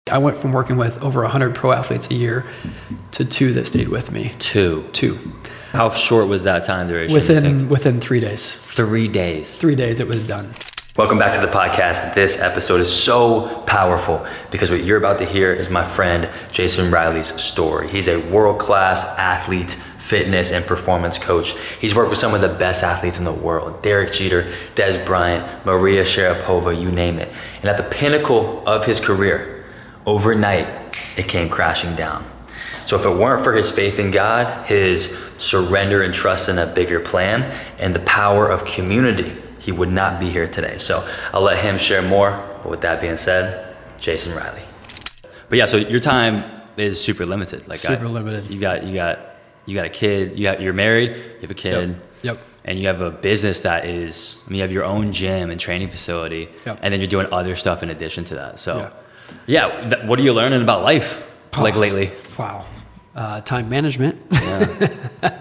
I went from working with over 100 pro athletes a year to 2 that stayed with me. Two. How short was that time duration? Within 3 days. 3 days. 3 days it was done. Welcome back to the podcast. This episode is so powerful because what you're about to hear is my friend Jason Riley's story. He's a world-class athlete, fitness, and performance coach. He's worked with some of the best athletes in the world: Derek Jeter, Des Bryant, Maria Sharapova, you name it. And at the pinnacle of his career, overnight, it came crashing down. So if it weren't for his faith in God, his surrender and trust in a bigger plan, and the power of community, he would not be here today. So I'll let him share more. But with that being said, Jason Riley. But yeah, so your time is super limited. Super limited. You got a kid. You're married. You have a kid. Yep. And you have a business that is. You have your own gym and training facility. Yep. And then you're doing other stuff in addition to that. So, what are you learning about life lately? Wow. Time management. Yeah.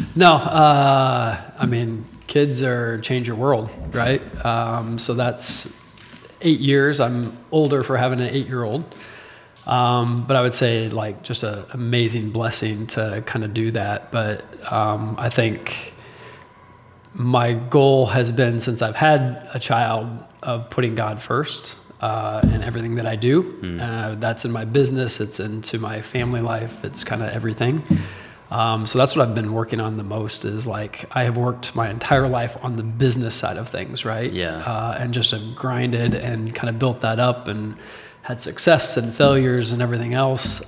No. Kids change your world, right? So that's 8 years. I'm older for having an 8-year-old. But I would say just an amazing blessing to kind of do that. But I think my goal has been, since I've had a child, of putting God first in everything that I do. That's in my business. It's into my family life. It's kind of everything. So that's what I've been working on the most is I have worked my entire life on the business side of things, right? Yeah. And just have grinded and kind of built that up and had success and failures and everything else.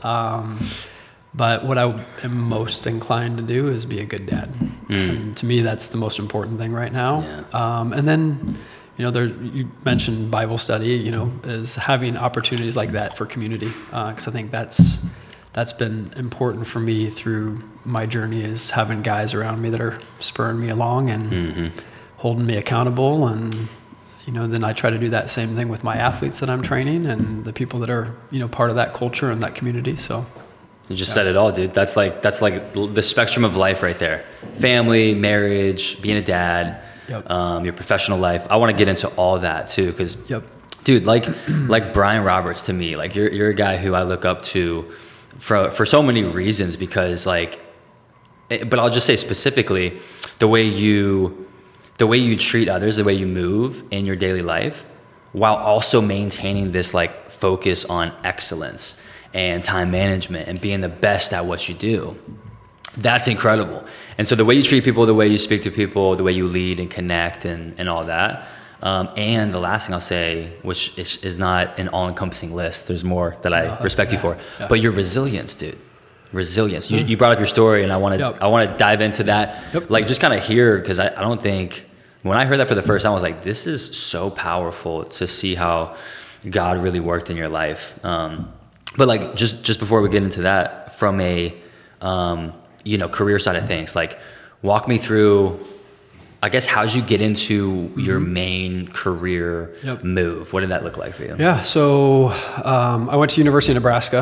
But what I am most inclined to do is be a good dad. And to me, that's the most important thing right now. Yeah. And then, you mentioned Bible study, is having opportunities like that for community. 'Cause I think that's been important for me through my journey, is having guys around me that are spurring me along and holding me accountable. And, then I try to do that same thing with my athletes that I'm training and the people that are, part of that culture and that community. So you just said it all, dude. That's like the spectrum of life right there. Family, marriage, being a dad, your professional life. I want to get into all that too. Because dude, like Brian Roberts to me, you're a guy who I look up to for so many reasons, because but I'll just say specifically the way you treat others, the way you move in your daily life, while also maintaining this focus on excellence and time management and being the best at what you do. That's incredible. And so the way you treat people, the way you speak to people, the way you lead and connect and all that. And the last thing I'll say, which is not an all-encompassing list, there's more that I respect you for, but your resilience, dude. Resilience. You brought up your story, and I want to dive into that. Just kind of hear, because I don't think, when I heard that for the first time, I was like, this is so powerful to see how God really worked in your life. But just before we get into that, from a career side of things, walk me through, I guess, how did you get into your main career move? What did that look like for you? Yeah, so I went to University of Nebraska,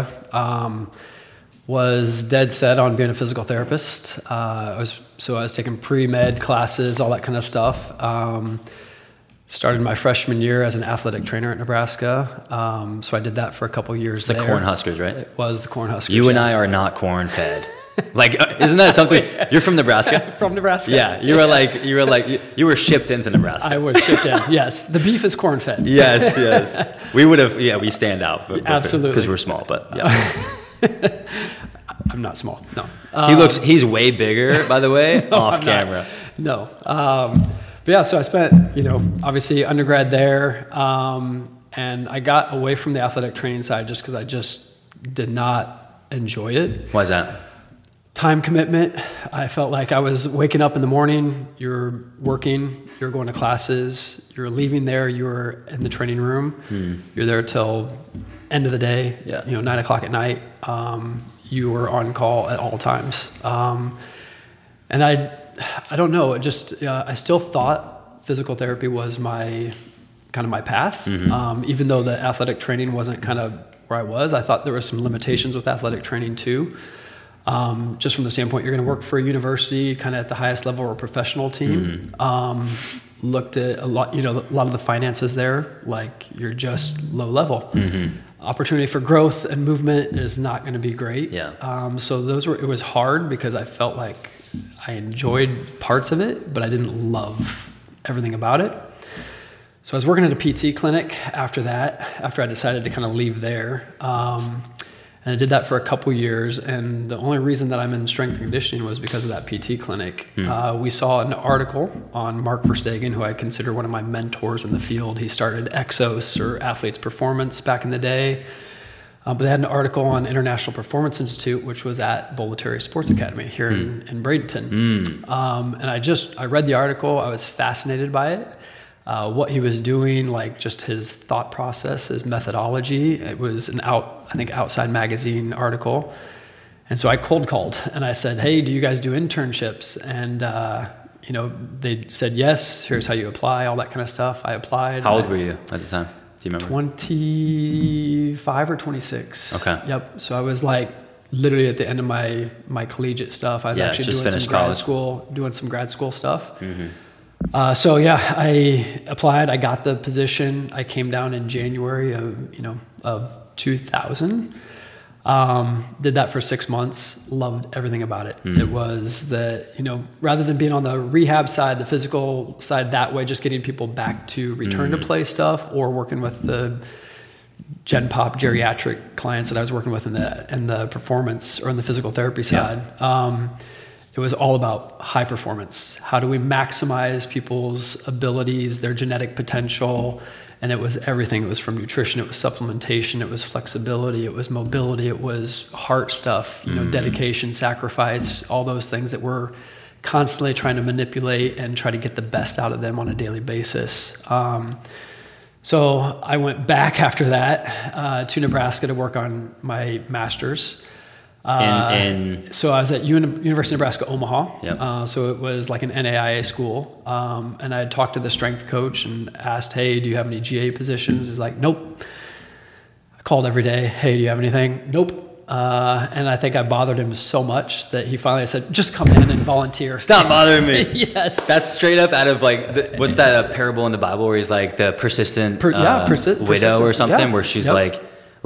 was dead set on being a physical therapist. I was taking pre-med classes, all that kind of stuff. Started my freshman year as an athletic trainer at Nebraska. So I did that for a couple years there. The Cornhuskers, right? It was the Cornhuskers. You and I are not corn-fed. Isn't that something? You're from Nebraska? From Nebraska. Yeah, you were shipped into Nebraska. I was shipped in. Yes, the beef is corn-fed. Yes. We would have. Yeah, we stand out. Absolutely, because we're small. But yeah, I'm not small. No. He's way bigger, by the way, no, off camera. No. But yeah, so I spent, obviously undergrad there, and I got away from the athletic training side just because I just did not enjoy it. Why is that? Time commitment. I felt like I was waking up in the morning, you're working, you're going to classes, you're leaving there, you're in the training room, you're there till end of the day, 9 o'clock at night. You were on call at all times. And I don't know, I still thought physical therapy was my path. Even though the athletic training wasn't kind of where I was, I thought there were some limitations with athletic training too. Just from the standpoint, you're going to work for a university, kind of at the highest level or professional team. Looked at a lot of the finances there, you're just low level. opportunity for growth and movement is not going to be great. Yeah. So it was hard because I felt like I enjoyed parts of it, but I didn't love everything about it. So I was working at a PT clinic after I decided to kind of leave there. And I did that for a couple years. And the only reason that I'm in strength and conditioning was because of that PT clinic. We saw an article on Mark Verstegen, who I consider one of my mentors in the field. He started Exos, or Athletes Performance, back in the day. But they had an article on International Performance Institute, which was at Bolletary Sports Academy here in Bradenton. And I read the article. I was fascinated by it. What he was doing, like just his thought process, his methodology. It was Outside Magazine article. And so I cold called and I said, hey, do you guys do internships? And, they said, yes, here's how you apply, all that kind of stuff. I applied. How old were you at the time? Do you remember? 25 or 26. Okay. Yep. So I was like literally at the end of my collegiate stuff. I was actually doing some grad school stuff. I applied, I got the position. I came down in January of 2000. Did that for 6 months, loved everything about it. It was rather than being on the rehab side, the physical side that way, just getting people back to return to play stuff, or working with the Gen Pop geriatric clients that I was working with in the performance or in the physical therapy side. It was all about high performance. How do we maximize people's abilities, their genetic potential? And it was everything. It was from nutrition, it was supplementation, it was flexibility, it was mobility, it was heart stuff, dedication, sacrifice, all those things that we're constantly trying to manipulate and try to get the best out of them on a daily basis. So I went back after that to Nebraska to work on my master's. So I was at University of Nebraska, Omaha. Yep. So it was like an NAIA school. And I had talked to the strength coach and asked, hey, do you have any GA positions? He's like, nope. I called every day. Hey, do you have anything? Nope. And I think I bothered him so much that he finally said, just come in and volunteer. Stop bothering me. Yes. That's straight up out of like, what's that parable in the Bible where he's like the persistent widow or something, where she's like,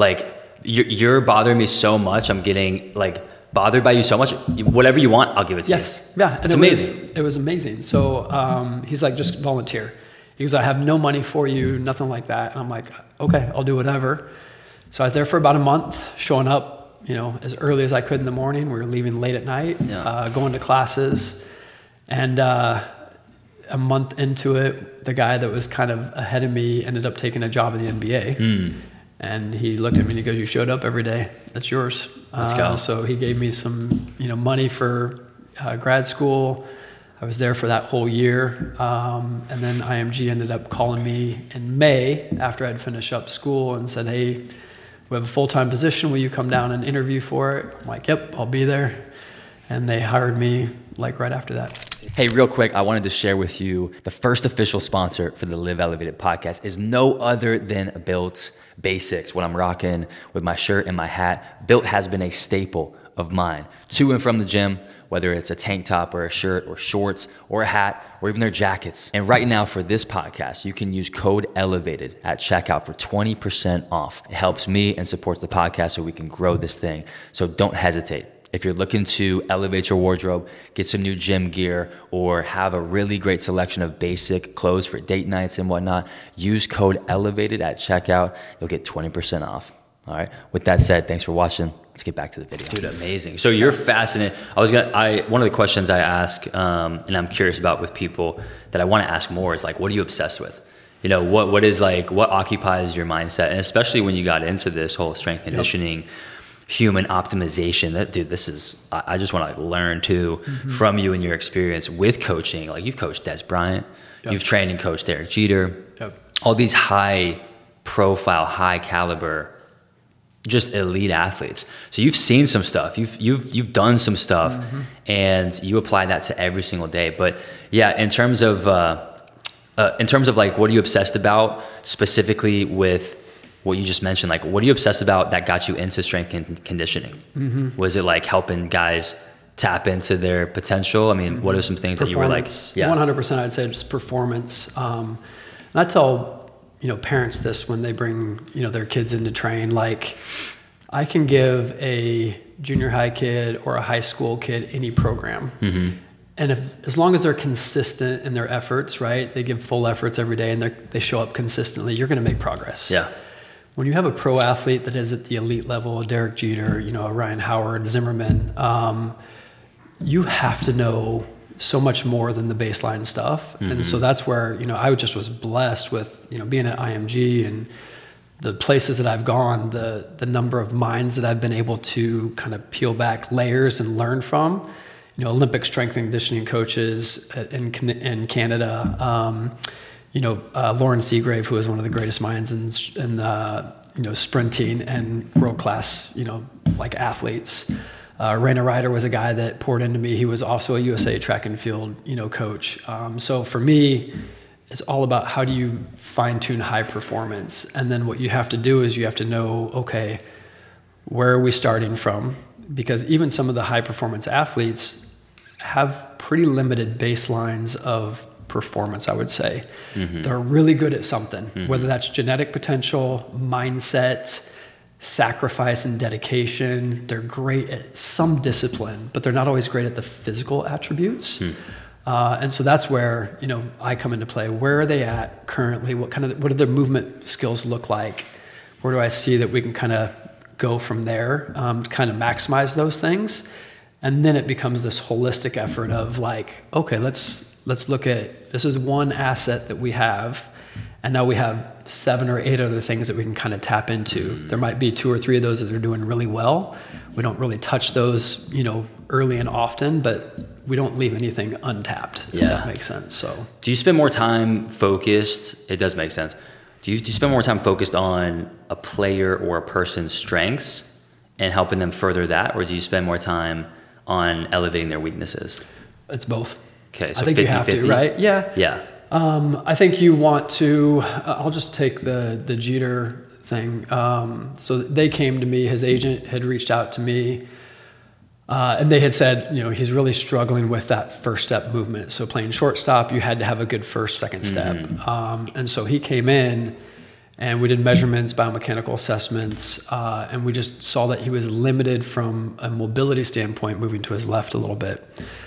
you're bothering me so much. I'm getting like bothered by you so much. Whatever you want, I'll give it to you. Yes. Yeah. And it's amazing. It was amazing. So he's like, just volunteer. He goes, I have no money for you, nothing like that. And I'm like, okay, I'll do whatever. So I was there for about a month, showing up, as early as I could in the morning. We were leaving late at night, going to classes. And a month into it, the guy that was kind of ahead of me ended up taking a job in the NBA. And he looked at me and he goes, you showed up every day. That's yours. Let's go. So he gave me some, money for grad school. I was there for that whole year. And then IMG ended up calling me in May after I'd finished up school and said, hey, we have a full-time position. Will you come down and interview for it? I'm like, yep, I'll be there. And they hired me like right after that. Hey, real quick, I wanted to share with you the first official sponsor for the Live Elevated podcast is no other than Built Basics. What I'm rocking with my shirt and my hat, Built has been a staple of mine to and from the gym, whether it's a tank top or a shirt or shorts or a hat or even their jackets. And right now for this podcast, you can use code ELEVATED at checkout for 20% off. It helps me and supports the podcast so we can grow this thing. So don't hesitate. If you're looking to elevate your wardrobe, get some new gym gear, or have a really great selection of basic clothes for date nights and whatnot, use code ELEVATED at checkout. You'll get 20% off. All right. With that said, thanks for watching. Let's get back to the video. Dude, amazing. So you're fascinated. One of the questions I ask, and I'm curious about with people that I want to ask more is like, what are you obsessed with? What occupies your mindset? And especially when you got into this whole strength conditioning, human optimization, I just want to learn too from you and your experience with coaching. Like you've coached Des Bryant, you've trained and coached Derek Jeter, all these high profile, high caliber, just elite athletes. So you've seen some stuff, you've done some stuff, and you apply that to every single day. But yeah, in terms of like, what are you obsessed about specifically with what you just mentioned? Like, what are you obsessed about that got you into strength and conditioning? Was it like helping guys tap into their potential? I mean, what are some things that you were like? 100%, I'd say just performance. And I tell, parents this when they bring, their kids in to train. Like, I can give a junior high kid or a high school kid any program. Mm-hmm. And as long as they're consistent in their efforts, right? They give full efforts every day and they show up consistently, you're going to make progress. Yeah. When you have a pro athlete that is at the elite level, Derek Jeter, Ryan Howard, Zimmerman, you have to know so much more than the baseline stuff. Mm-hmm. And so that's where, I just was blessed with, being at IMG and the places that I've gone, the number of minds that I've been able to kind of peel back layers and learn from. Olympic strength and conditioning coaches in Canada, Lauren Seagrave, who is one of the greatest minds in sprinting and world class, like athletes. Raina Ryder was a guy that poured into me. He was also a USA track and field, coach. So for me, it's all about how do you fine tune high performance. And then what you have to do is you have to know, okay, where are we starting from? Because even some of the high performance athletes have pretty limited baselines of performance, I would say. Mm-hmm. They're really good at something, mm-hmm. whether that's genetic potential, mindset, sacrifice and dedication. They're great at some discipline, but they're not always great at the physical attributes. Mm-hmm. And so that's where, I come into play. Where are they at currently? What do their movement skills look like? Where do I see that we can kind of go from there, to kind of maximize those things? And then it becomes this holistic effort of like, okay, let's look at, this is one asset that we have, and now we have 7 or 8 other things that we can kind of tap into. There might be 2 or 3 of those that are doing really well. We don't really touch those, early and often, but we don't leave anything untapped, if that makes sense. So, do you spend more time focused? It does make sense. Do you spend more time focused on a player or a person's strengths and helping them further that, or do you spend more time on elevating their weaknesses? It's both. Okay, so I think 50, you have 50? to, right? Yeah. Yeah. I think you want to, I'll just take the Jeter thing. So they came to me, his agent had reached out to me, and they had said, he's really struggling with that first step movement. So playing shortstop, you had to have a good first, second step. Mm-hmm. And so he came in and we did measurements, biomechanical assessments, and we just saw that he was limited from a mobility standpoint, moving to his left a little bit.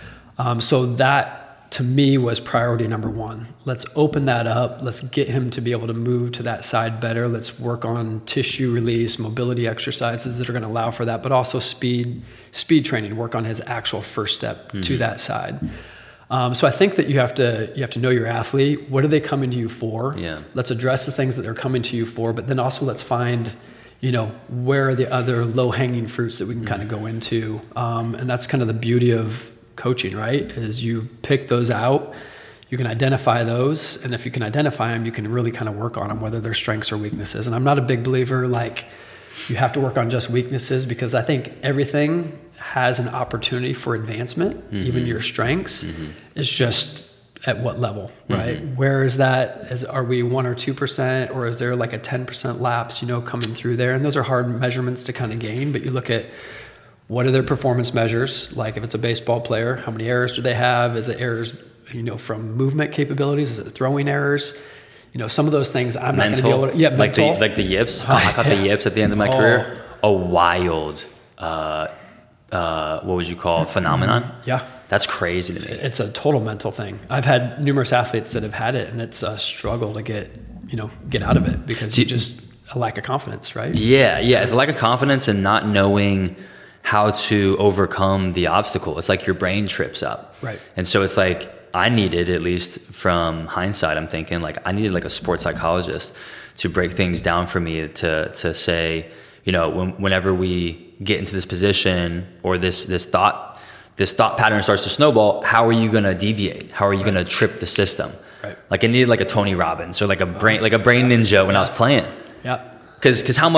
So that, to me, was priority number 1. Let's open that up. Let's get him to be able to move to that side better. Let's work on tissue release, mobility exercises that are going to allow for that, but also speed training, work on his actual first step to that side. So I think that you have to know your athlete. What are they coming to you for? Yeah. Let's address the things that they're coming to you for, but then also let's find, where are the other low-hanging fruits that we can kind of go into. And that's kind of the beauty of coaching, right? Is you pick those out, you can identify those, and if you can identify them, you can really kind of work on them, whether they're strengths or weaknesses. And I'm not a big believer like you have to work on just weaknesses, because I think everything has an opportunity for advancement, mm-hmm. even your strengths. Mm-hmm. It's just at what level, right? Mm-hmm. Where is that? Are we 1 or 2%, or is there like a 10% lapse, coming through there? And those are hard measurements to kind of gain, but you look at what are their performance measures? Like if it's a baseball player, how many errors do they have? Is it errors, from movement capabilities? Is it throwing errers? Some of those things I'm not going to be able to. Yeah, mental. Like the yips. I caught the yips at the end of my career. A wild, what would you call it, phenomenon? Yeah. That's crazy to me. It's a total mental thing. I've had numerous athletes that have had it, and it's a struggle to get out of it, because you just a lack of confidence, right? Yeah. It's a lack of confidence and not knowing how to overcome the obstacle. It's like your brain trips up. Right. And so it's like, I needed, at least from hindsight, I'm thinking like I needed like a sports psychologist to break things down for me to say, whenever we get into this position or this thought pattern starts to snowball, how are you going to deviate? How are you going to trip the system? Right. Like I needed like a Tony Robbins or like a brain ninja when I was playing. Yeah. Cause how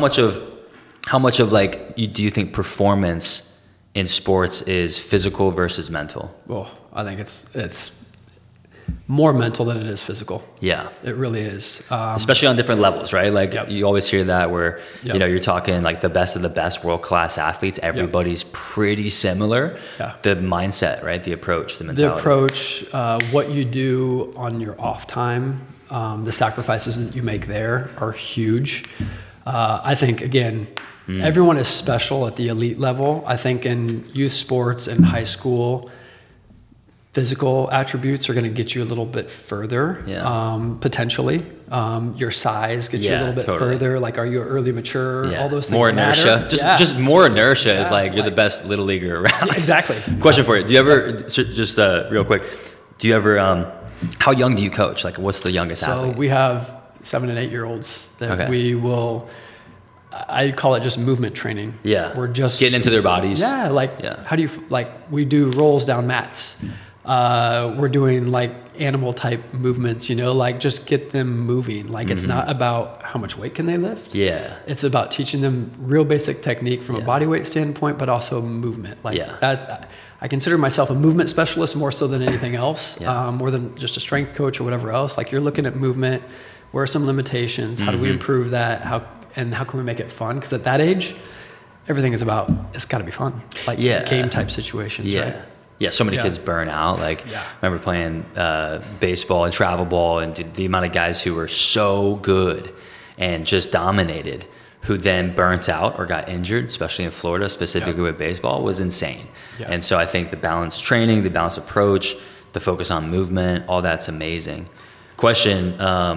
much of like do you think performance in sports is physical versus mental? Well, I think it's more mental than it is physical. Yeah, it really is. Especially on different levels, right? Like you always hear that where you're talking like the best of the best world-class athletes. Everybody's pretty similar. Yeah. The mindset, right? The approach, the mentality. The approach, what you do on your off time. The sacrifices that you make there are huge. I think, again, everyone is special at the elite level. I think in youth sports and high school, physical attributes are going to get you a little bit further, potentially. Your size gets you a little bit further. Like, are you early mature? All those things more inertia. matter. Just more inertia is like you're the best little leaguer around. Yeah, exactly. Question for you: do you ever just real quick? Do you ever? How young do you coach? Like, what's the youngest athlete? So we have 7 and 8 year olds that we will. I call it just movement training. Yeah, we're just getting into their bodies. Yeah, how do you we do rolls down mats. We're doing like animal type movements, like just get them moving. Like it's not about how much weight can they lift. Yeah. It's about teaching them real basic technique from a body weight standpoint, but also movement. That. I consider myself a movement specialist more so than anything else, more than just a strength coach or whatever else. Like you're looking at movement. Where are some limitations? How do we improve that? How can we make it fun? Because at that age, everything is about, it's got to be fun. Like game type situations, right? Yeah, so many kids burn out. Like, I remember playing baseball and travel ball, and the amount of guys who were so good and just dominated, who then burnt out or got injured, especially in Florida, specifically with baseball, was insane. Yeah. And so I think the balanced training, the balanced approach, the focus on movement, all that's amazing. Question,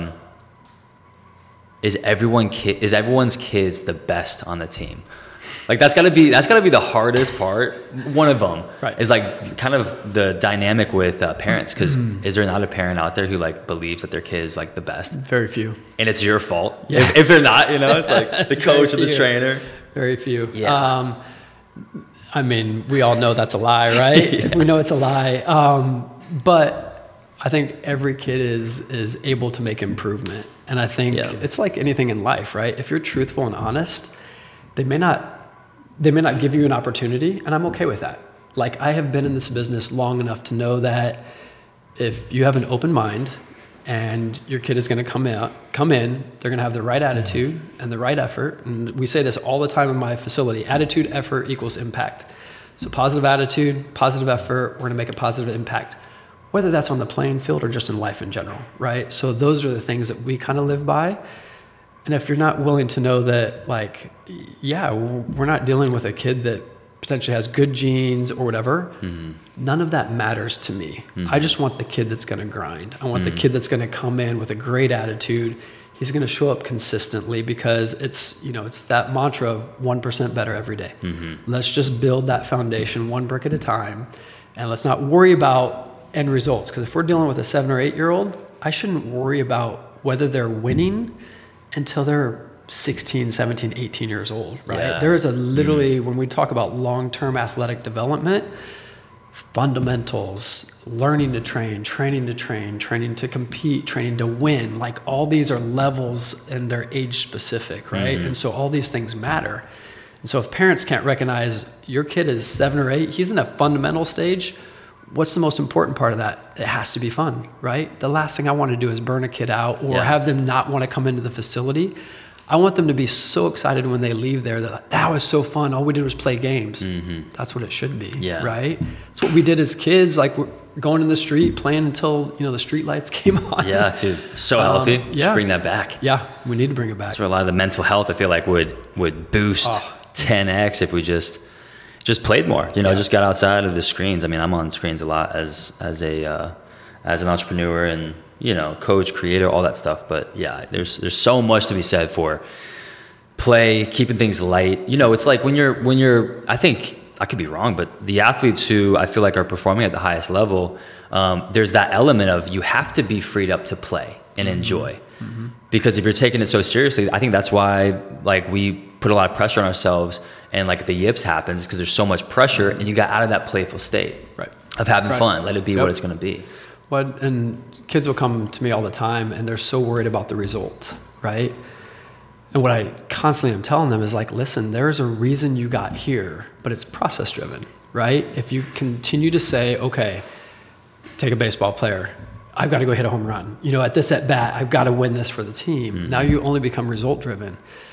is everyone's kids the best on the team? Like that's gotta be the hardest part. One of them is like kind of the dynamic with parents, because is there not a parent out there who like believes that their kid is like the best? Very few. And it's your fault if they're not. It's like the coach or the trainer. Very few. Yeah. I mean, we all know that's a lie, right? We know it's a lie. But I think every kid is able to make improvement, and I think it's like anything in life, right? If you're truthful and honest, they may not give you an opportunity, and I'm okay with that. Like, I have been in this business long enough to know that if you have an open mind and your kid is going to come in, they're going to have the right attitude and the right effort. And we say this all the time in my facility: attitude, effort equals impact. So positive attitude, positive effort, we're going to make a positive impact, whether that's on the playing field or just in life in general, right? So those are the things that we kind of live by. And if you're not willing to know that, like, we're not dealing with a kid that potentially has good genes or whatever, none of that matters to me. I just want the kid that's going to grind. I want the kid that's going to come in with a great attitude. He's going to show up consistently, because it's that mantra of 1% better every day. Let's just build that foundation one brick at a time, and let's not worry about end results. Because if we're dealing with a 7 or 8 year old, I shouldn't worry about whether they're winning until they're 16, 17, 18 years old, right? Yeah. There is literally, when we talk about long-term athletic development, fundamentals, learning to train, training to train, training to compete, training to win, like all these are levels and they're age specific, right? And so all these things matter. And so if parents can't recognize your kid is 7 or 8, he's in a fundamental stage, what's the most important part of that? It has to be fun, right? The last thing I want to do is burn a kid out or have them not want to come into the facility. I want them to be so excited when they leave there that was so fun. All we did was play games. That's what it should be, right? That's what we did as kids. Like, we're going in the street, playing until, the street lights came on. Yeah, dude. So healthy. Just bring that back. Yeah, we need to bring it back. That's where a lot of the mental health, I feel like, would boost 10x if we just played more, just got outside of the screens. I mean, I'm on screens a lot as an entrepreneur and, coach, creator, all that stuff. But yeah, there's so much to be said for play, keeping things light. It's like when you're, I think I could be wrong, but the athletes who I feel like are performing at the highest level, there's that element of you have to be freed up to play and enjoy. Because if you're taking it so seriously, I think that's why like we put a lot of pressure on ourselves, and like the yips happens because there's so much pressure, and you got out of that playful state of having fun. Let it be what it's going to be. And kids will come to me all the time, and they're so worried about the result, right? And what I constantly am telling them is like, listen, there's a reason you got here, but it's process driven, right? If you continue to say, okay, take a baseball player, I've got to go hit a home run. At this at bat, I've got to win this for the team. Now you only become result driven.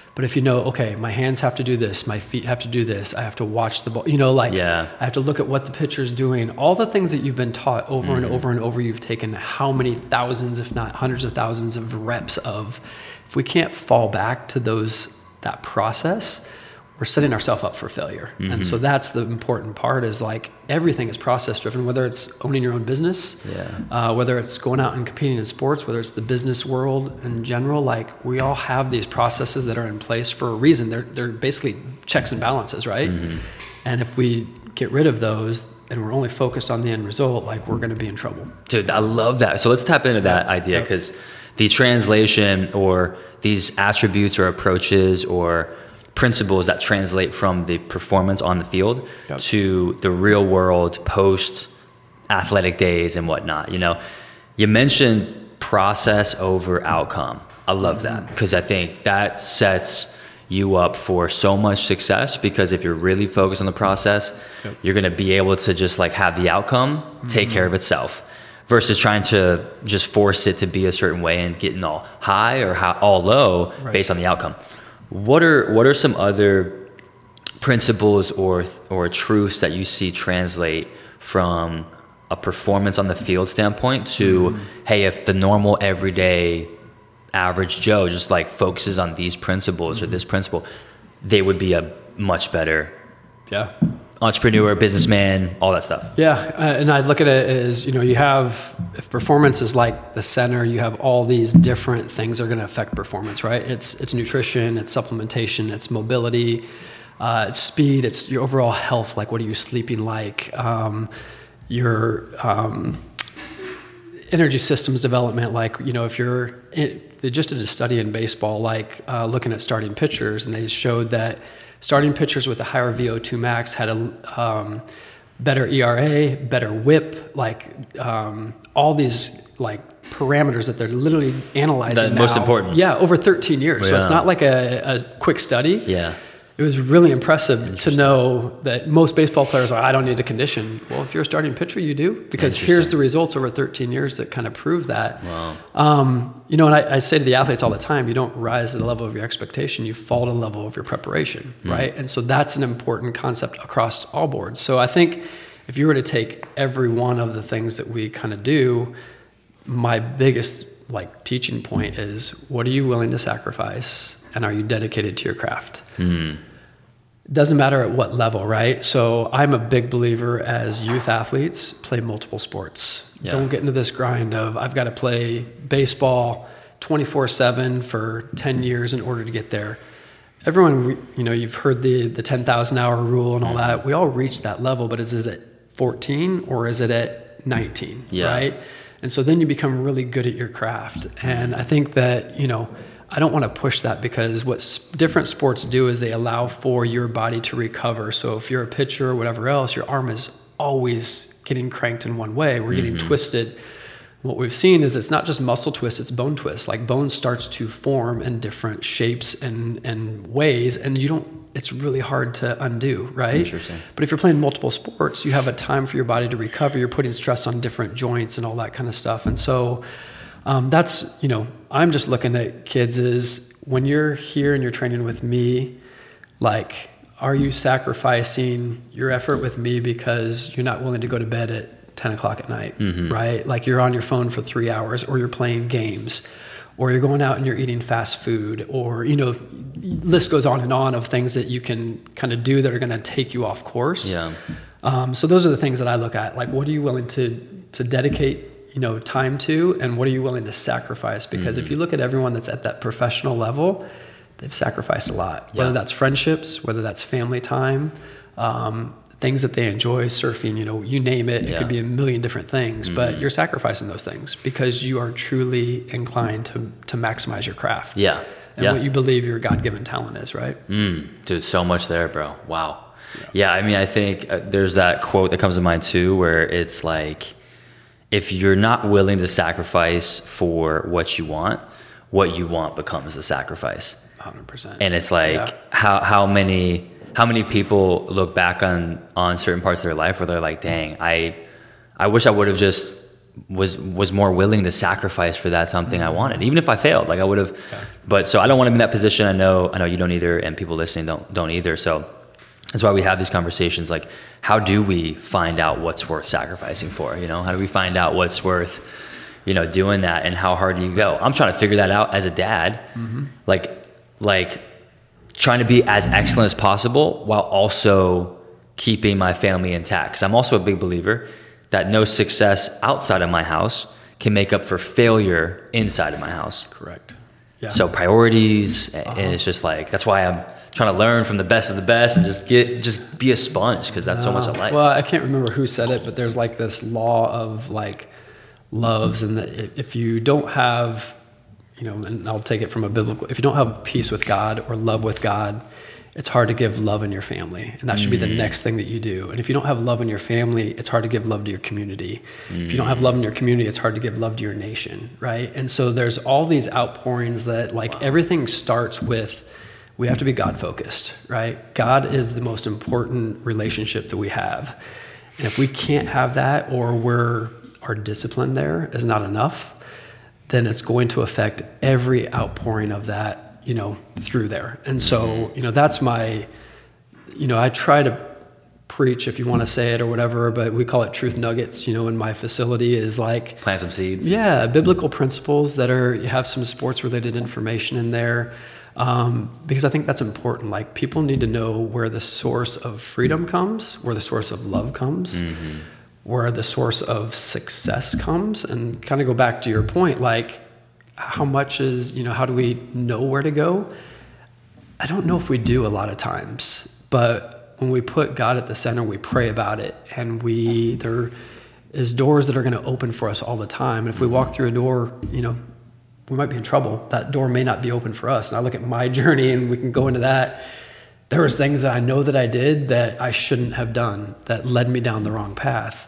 But if you know, okay, my hands have to do this, my feet have to do this, I have to watch the ball, you know, like I have to look at what the pitcher's doing, all the things that you've been taught over and over and over, you've taken how many thousands, if not hundreds of thousands of reps of, if we can't fall back to that process, we're setting ourselves up for failure. And so that's the important part, is like everything is process driven, whether it's owning your own business, whether it's going out and competing in sports, whether it's the business world in general. Like we all have these processes that are in place for a reason. They're basically checks and balances, right? And if we get rid of those and we're only focused on the end result, like we're going to be in trouble. Dude, I love that. So let's tap into that idea, because the translation or these attributes or approaches or principles that translate from the performance on the field to the real world post athletic days and whatnot. You know, you mentioned process over outcome. I love that, because I think that sets you up for so much success, because if you're really focused on the process, you're going to be able to just like have the outcome take care of itself, versus trying to just force it to be a certain way and getting all high or all low based on the outcome. What are some other principles or truths that you see translate from a performance on the field standpoint to, hey, if the normal everyday average Joe just like focuses on these principles or this principle, they would be a much better entrepreneur, businessman, all that stuff. And I look at it as, you know, you have, if performance is like the center, you have all these different things that are going to affect performance, right? It's nutrition, it's supplementation, it's mobility, it's speed, it's your overall health. Like, what are you sleeping like? Your energy systems development. Like, you know, if they just did a study in baseball, like looking at starting pitchers, and they showed that starting pitchers with a higher VO2 max had a better ERA, better WHIP, like all these like parameters that they're literally analyzing now. Most important. Yeah, over 13 years. So it's not like a quick study. Yeah. It was really impressive to know that most baseball players are, I don't need to condition. Well, if you're a starting pitcher, you do, because here's the results over 13 years that kind of prove that. Wow. You know, and I say to the athletes all the time, you don't rise to the level of your expectation, you fall to the level of your preparation, right? And so that's an important concept across all boards. So I think if you were to take every one of the things that we kind of do, my biggest like teaching point is, what are you willing to sacrifice, and are you dedicated to your craft? Doesn't matter at what level, right? So I'm a big believer, as youth athletes, play multiple sports. Don't get into this grind of, I've got to play baseball 24/7 for 10 years in order to get there. Everyone, you know, you've heard the 10,000 hour rule and all that. We all reach that level, but is it at 14 or is it at 19, right? And so then you become really good at your craft. And I think that, you know, I don't want to push that, because what different sports do is they allow for your body to recover. So if you're a pitcher or whatever else, your arm is always getting cranked in one way. We're getting twisted. What we've seen is it's not just muscle twist, it's bone twist. Like, bone starts to form in different shapes and ways, and it's really hard to undo, right? Interesting. But if you're playing multiple sports, you have a time for your body to recover. You're putting stress on different joints and all that kind of stuff. And so that's, you know, I'm just looking at kids is, when you're here and you're training with me, like, are you sacrificing your effort with me because you're not willing to go to bed at 10 o'clock at night, right? Like, you're on your phone for 3 hours, or you're playing games, or you're going out and you're eating fast food, or, you know, list goes on and on of things that you can kind of do that are going to take you off course. So those are the things that I look at. Like, what are you willing to dedicate, you know, time to, and what are you willing to sacrifice? Because if you look at everyone that's at that professional level, they've sacrificed a lot, whether that's friendships, whether that's family time, things that they enjoy, surfing, you know, you name it. It could be a million different things, but you're sacrificing those things because you are truly inclined to maximize your craft. And what you believe your God-given talent is, right? Dude, so much there, bro. Wow. Yeah, I mean, I think there's that quote that comes to mind too, where it's like, if you're not willing to sacrifice for what you want becomes the sacrifice. 100%. And it's like, how many people look back on certain parts of their life where they're like, dang, I wish I would have just was more willing to sacrifice for that something I wanted, even if I failed. Like I would have, but so I don't want to be in that position. I know you don't either, and people listening don't either. So that's why we have these conversations. Like, how do we find out what's worth sacrificing for? How do we find out what's worth, doing that, and how hard do you go? I'm trying to figure that out as a dad, like trying to be as excellent as possible while also keeping my family intact. 'Cause I'm also a big believer that no success outside of my house can make up for failure inside of my house. Correct. Yeah. So priorities, and it's just like, that's why I'm trying to learn from the best of the best and just be a sponge, because that's so much of life. Well, I can't remember who said it, but there's like this law of like loves, and that if you don't have, and I'll take it from a biblical, if you don't have peace with God or love with God, it's hard to give love in your family. And that should be the next thing that you do. And if you don't have love in your family, it's hard to give love to your community. If you don't have love in your community, it's hard to give love to your nation, right? And so there's all these outpourings that everything starts with, we have to be God focused, right? God is the most important relationship that we have. And if we can't have that, or our discipline there is not enough, then it's going to affect every outpouring of that, through there. And so, that's my, I try to preach, if you want to say it or whatever, but we call it truth nuggets, in my facility, is like plant some seeds. Yeah. Biblical principles that you have some sports related information in there. Because I think that's important. Like, people need to know where the source of freedom comes, where the source of love comes, where the source of success comes, and kind of go back to your point, like, how much is, how do we know where to go? I don't know if we do a lot of times, but when we put God at the center, we pray about it, and there is doors that are going to open for us all the time. And if we walk through a door, we might be in trouble. That door may not be open for us. And I look at my journey, and we can go into that. There was things that I know that I did that I shouldn't have done, that led me down the wrong path.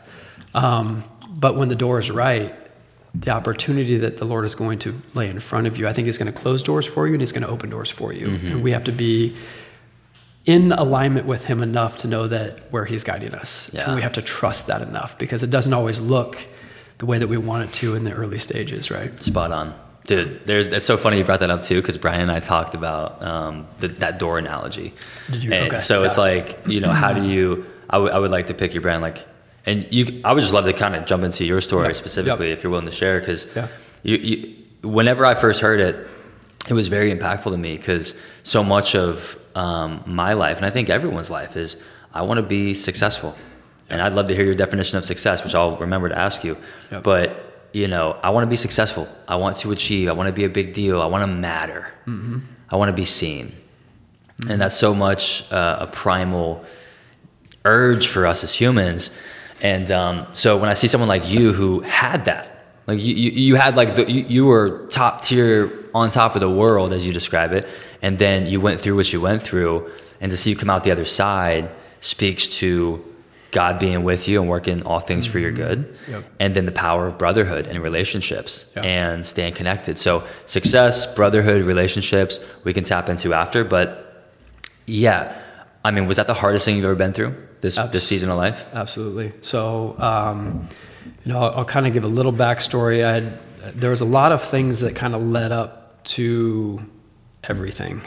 But when the door is right, the opportunity that the Lord is going to lay in front of you, I think He's going to close doors for you, and He's going to open doors for you. And we have to be in alignment with Him enough to know that where He's guiding us. Yeah. And we have to trust that enough, because it doesn't always look the way that we want it to in the early stages, right? Spot on. Dude, it's so funny you brought that up too, because Brian and I talked about that door analogy. Did you? And okay. so it's like, how do you, I would like to pick your brand, like, and I would just love to kind of jump into your story specifically, if you're willing to share, because you, whenever I first heard it, it was very impactful to me, because so much of my life, and I think everyone's life, is I want to be successful. And I'd love to hear your definition of success, which I'll remember to ask you. But I want to be successful. I want to achieve. I want to be a big deal. I want to matter. I want to be seen. And that's so much a primal urge for us as humans. And so when I see someone like you who had that, like you had like you were top tier, on top of the world, as you describe it, and then you went through what you went through, and to see you come out the other side speaks to God being with you and working all things for your good. And then the power of brotherhood and relationships and staying connected. So success, brotherhood, relationships, we can tap into after. But yeah, I mean, was that the hardest thing you've ever been through, this season of life? Absolutely. So, I'll kind of give a little backstory. There was a lot of things that kind of led up to everything.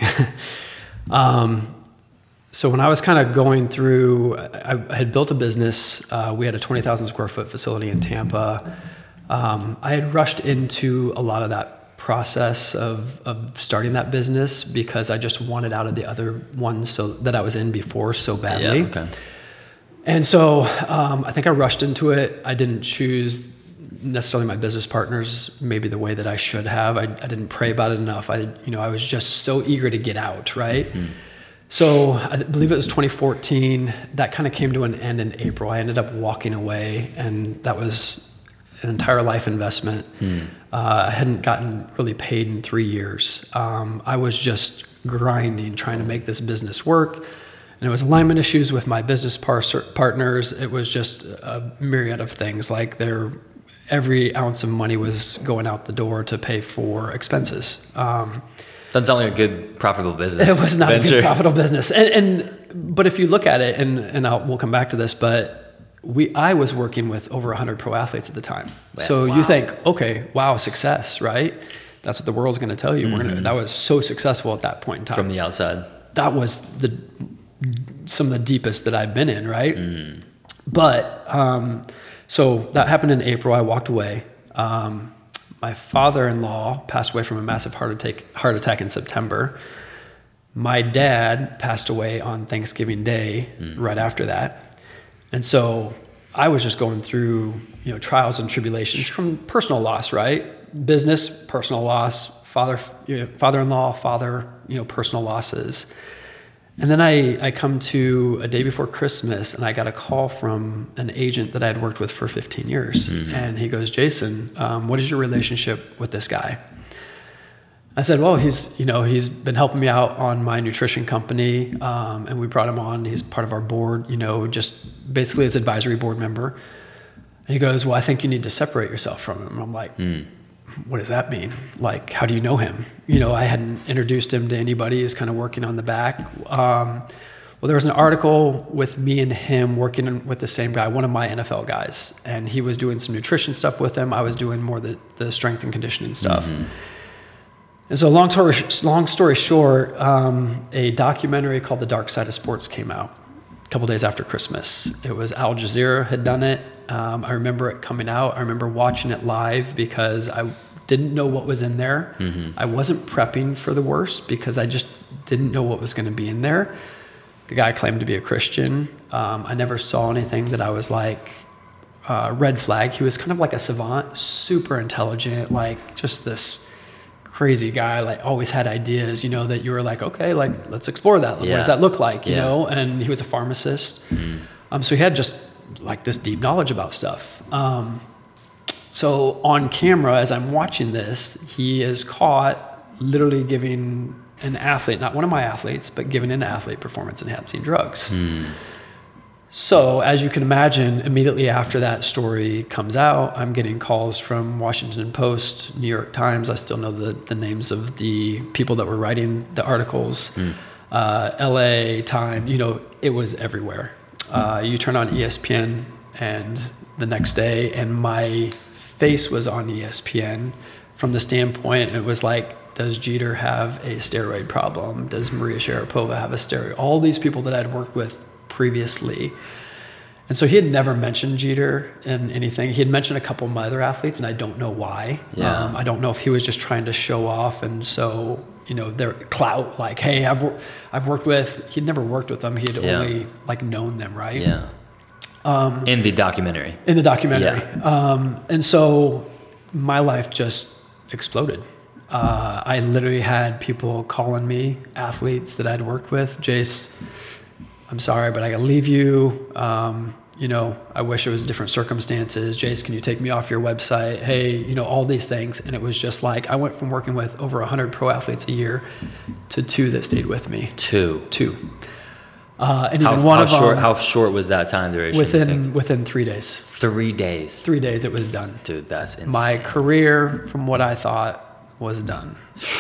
So when I was kind of going through, I had built a business. We had a 20,000 square foot facility in Tampa. I had rushed into a lot of that process of starting that business because I just wanted out of the other ones so that I was in before so badly. Yeah, okay. And so I think I rushed into it. I didn't choose necessarily my business partners maybe the way that I should have. I didn't pray about it enough. I was just so eager to get out, right? So I believe it was 2014, that kind of came to an end in April. I ended up walking away, and that was an entire life investment. I hadn't gotten really paid in 3 years. I was just grinding, trying to make this business work. And it was alignment issues with my business partners. It was just a myriad of things. Like every ounce of money was going out the door to pay for expenses. Doesn't sound like a good profitable business. It was not a good profitable business. But if you look at it, and we'll come back to this, but I was working with over 100 pro athletes at the time. So you think, okay, wow, success, right? That's what the world's going to tell you. That was so successful at that point in time. From the outside. That was some of the deepest that I've been in, right? But so that happened in April. I walked away. My father-in-law passed away from a massive heart attack in September. My dad passed away on Thanksgiving Day right after that. And so I was just going through, trials and tribulations from personal loss, right? Business, personal loss, father-in-law, personal losses. And then I come to a day before Christmas, and I got a call from an agent that I had worked with for 15 years. And he goes, Jason, what is your relationship with this guy? I said, well, he's been helping me out on my nutrition company, and we brought him on. He's part of our board, just basically as advisory board member. And he goes, well, I think you need to separate yourself from him. And I'm like, what does that mean? Like, how do you know him? I hadn't introduced him to anybody. He's kind of working on the back. Well, there was an article with me and him working with the same guy, one of my NFL guys, and he was doing some nutrition stuff with him. I was doing more the strength and conditioning stuff. And so long story short, a documentary called The Dark Side of Sports came out a couple days after Christmas. It was Al Jazeera had done it. I remember it coming out. I remember watching it live because I didn't know what was in there. I wasn't prepping for the worst because I just didn't know what was going to be in there. The guy claimed to be a Christian. I never saw anything that I was like, red flag. He was kind of like a savant, super intelligent, like just this crazy guy, like always had ideas, that you were like, okay, like let's explore that. What does that look like, you know? And he was a pharmacist. So he had just like this deep knowledge about stuff. So on camera, as I'm watching this, he is caught literally giving an athlete, not one of my athletes, but giving an athlete performance enhancing drugs. So as you can imagine, immediately after that story comes out, I'm getting calls from Washington Post, New York Times. I still know the names of the people that were writing the articles. LA, Time, it was everywhere. You turn on ESPN and the next day, and my face was on ESPN from the standpoint, it was like, does Jeter have a steroid problem? Does Maria Sharapova have a steroid? All these people that I'd worked with previously. And so he had never mentioned Jeter in anything. He had mentioned a couple of my other athletes, and I don't know why. I don't know if he was just trying to show off, and so their clout, like, hey, I've worked with. He'd never worked with them. He had only like known them, right? In the documentary. And so my life just exploded. I literally had people calling me, athletes that I'd worked with, Jace, I'm sorry, but I gotta leave you. I wish it was different circumstances. Jace, can you take me off your website? Hey, all these things. And it was just like, I went from working with over 100 pro athletes a year to 2 that stayed with me. Two. And even one of them. How short was that time duration? Within 3 days. 3 days. 3 days, it was done. Dude, that's insane. My career, from what I thought, was done.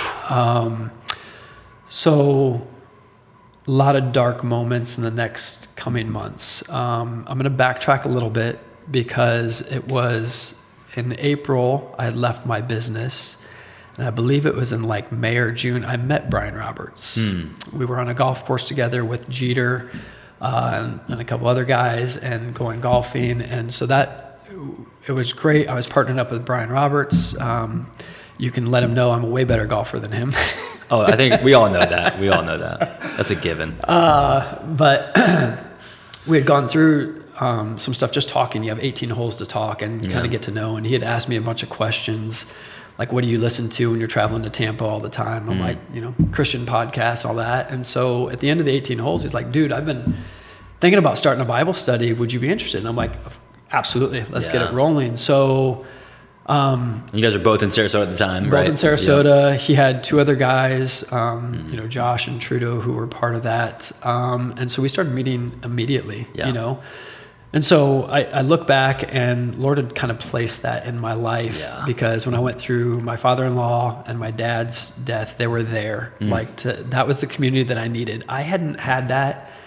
So a lot of dark moments in the next coming months. I'm going to backtrack a little bit because it was in April I had left my business, and I believe it was in like May or June I met Brian Roberts. We were on a golf course together with Jeter and a couple other guys and going golfing, and so it was great. I was partnered up with Brian Roberts. You can let him know I'm a way better golfer than him. Oh, I think we all know that. That's a given. But we had gone through some stuff just talking. You have 18 holes to talk and kind of get to know. And he had asked me a bunch of questions, like, what do you listen to when you're traveling to Tampa all the time? I'm like, Christian podcasts, all that. And so at the end of the 18 holes, he's like, dude, I've been thinking about starting a Bible study. Would you be interested? And I'm like, absolutely. Let's get it rolling. So you guys are both in Sarasota at the time, both in Sarasota. He had 2 other guys, Josh and Trudeau, who were part of that. And so we started meeting immediately, And so I look back, and Lord had kind of placed that in my life because when I went through my father-in-law and my dad's death, they were there. That was the community that I needed. I hadn't had that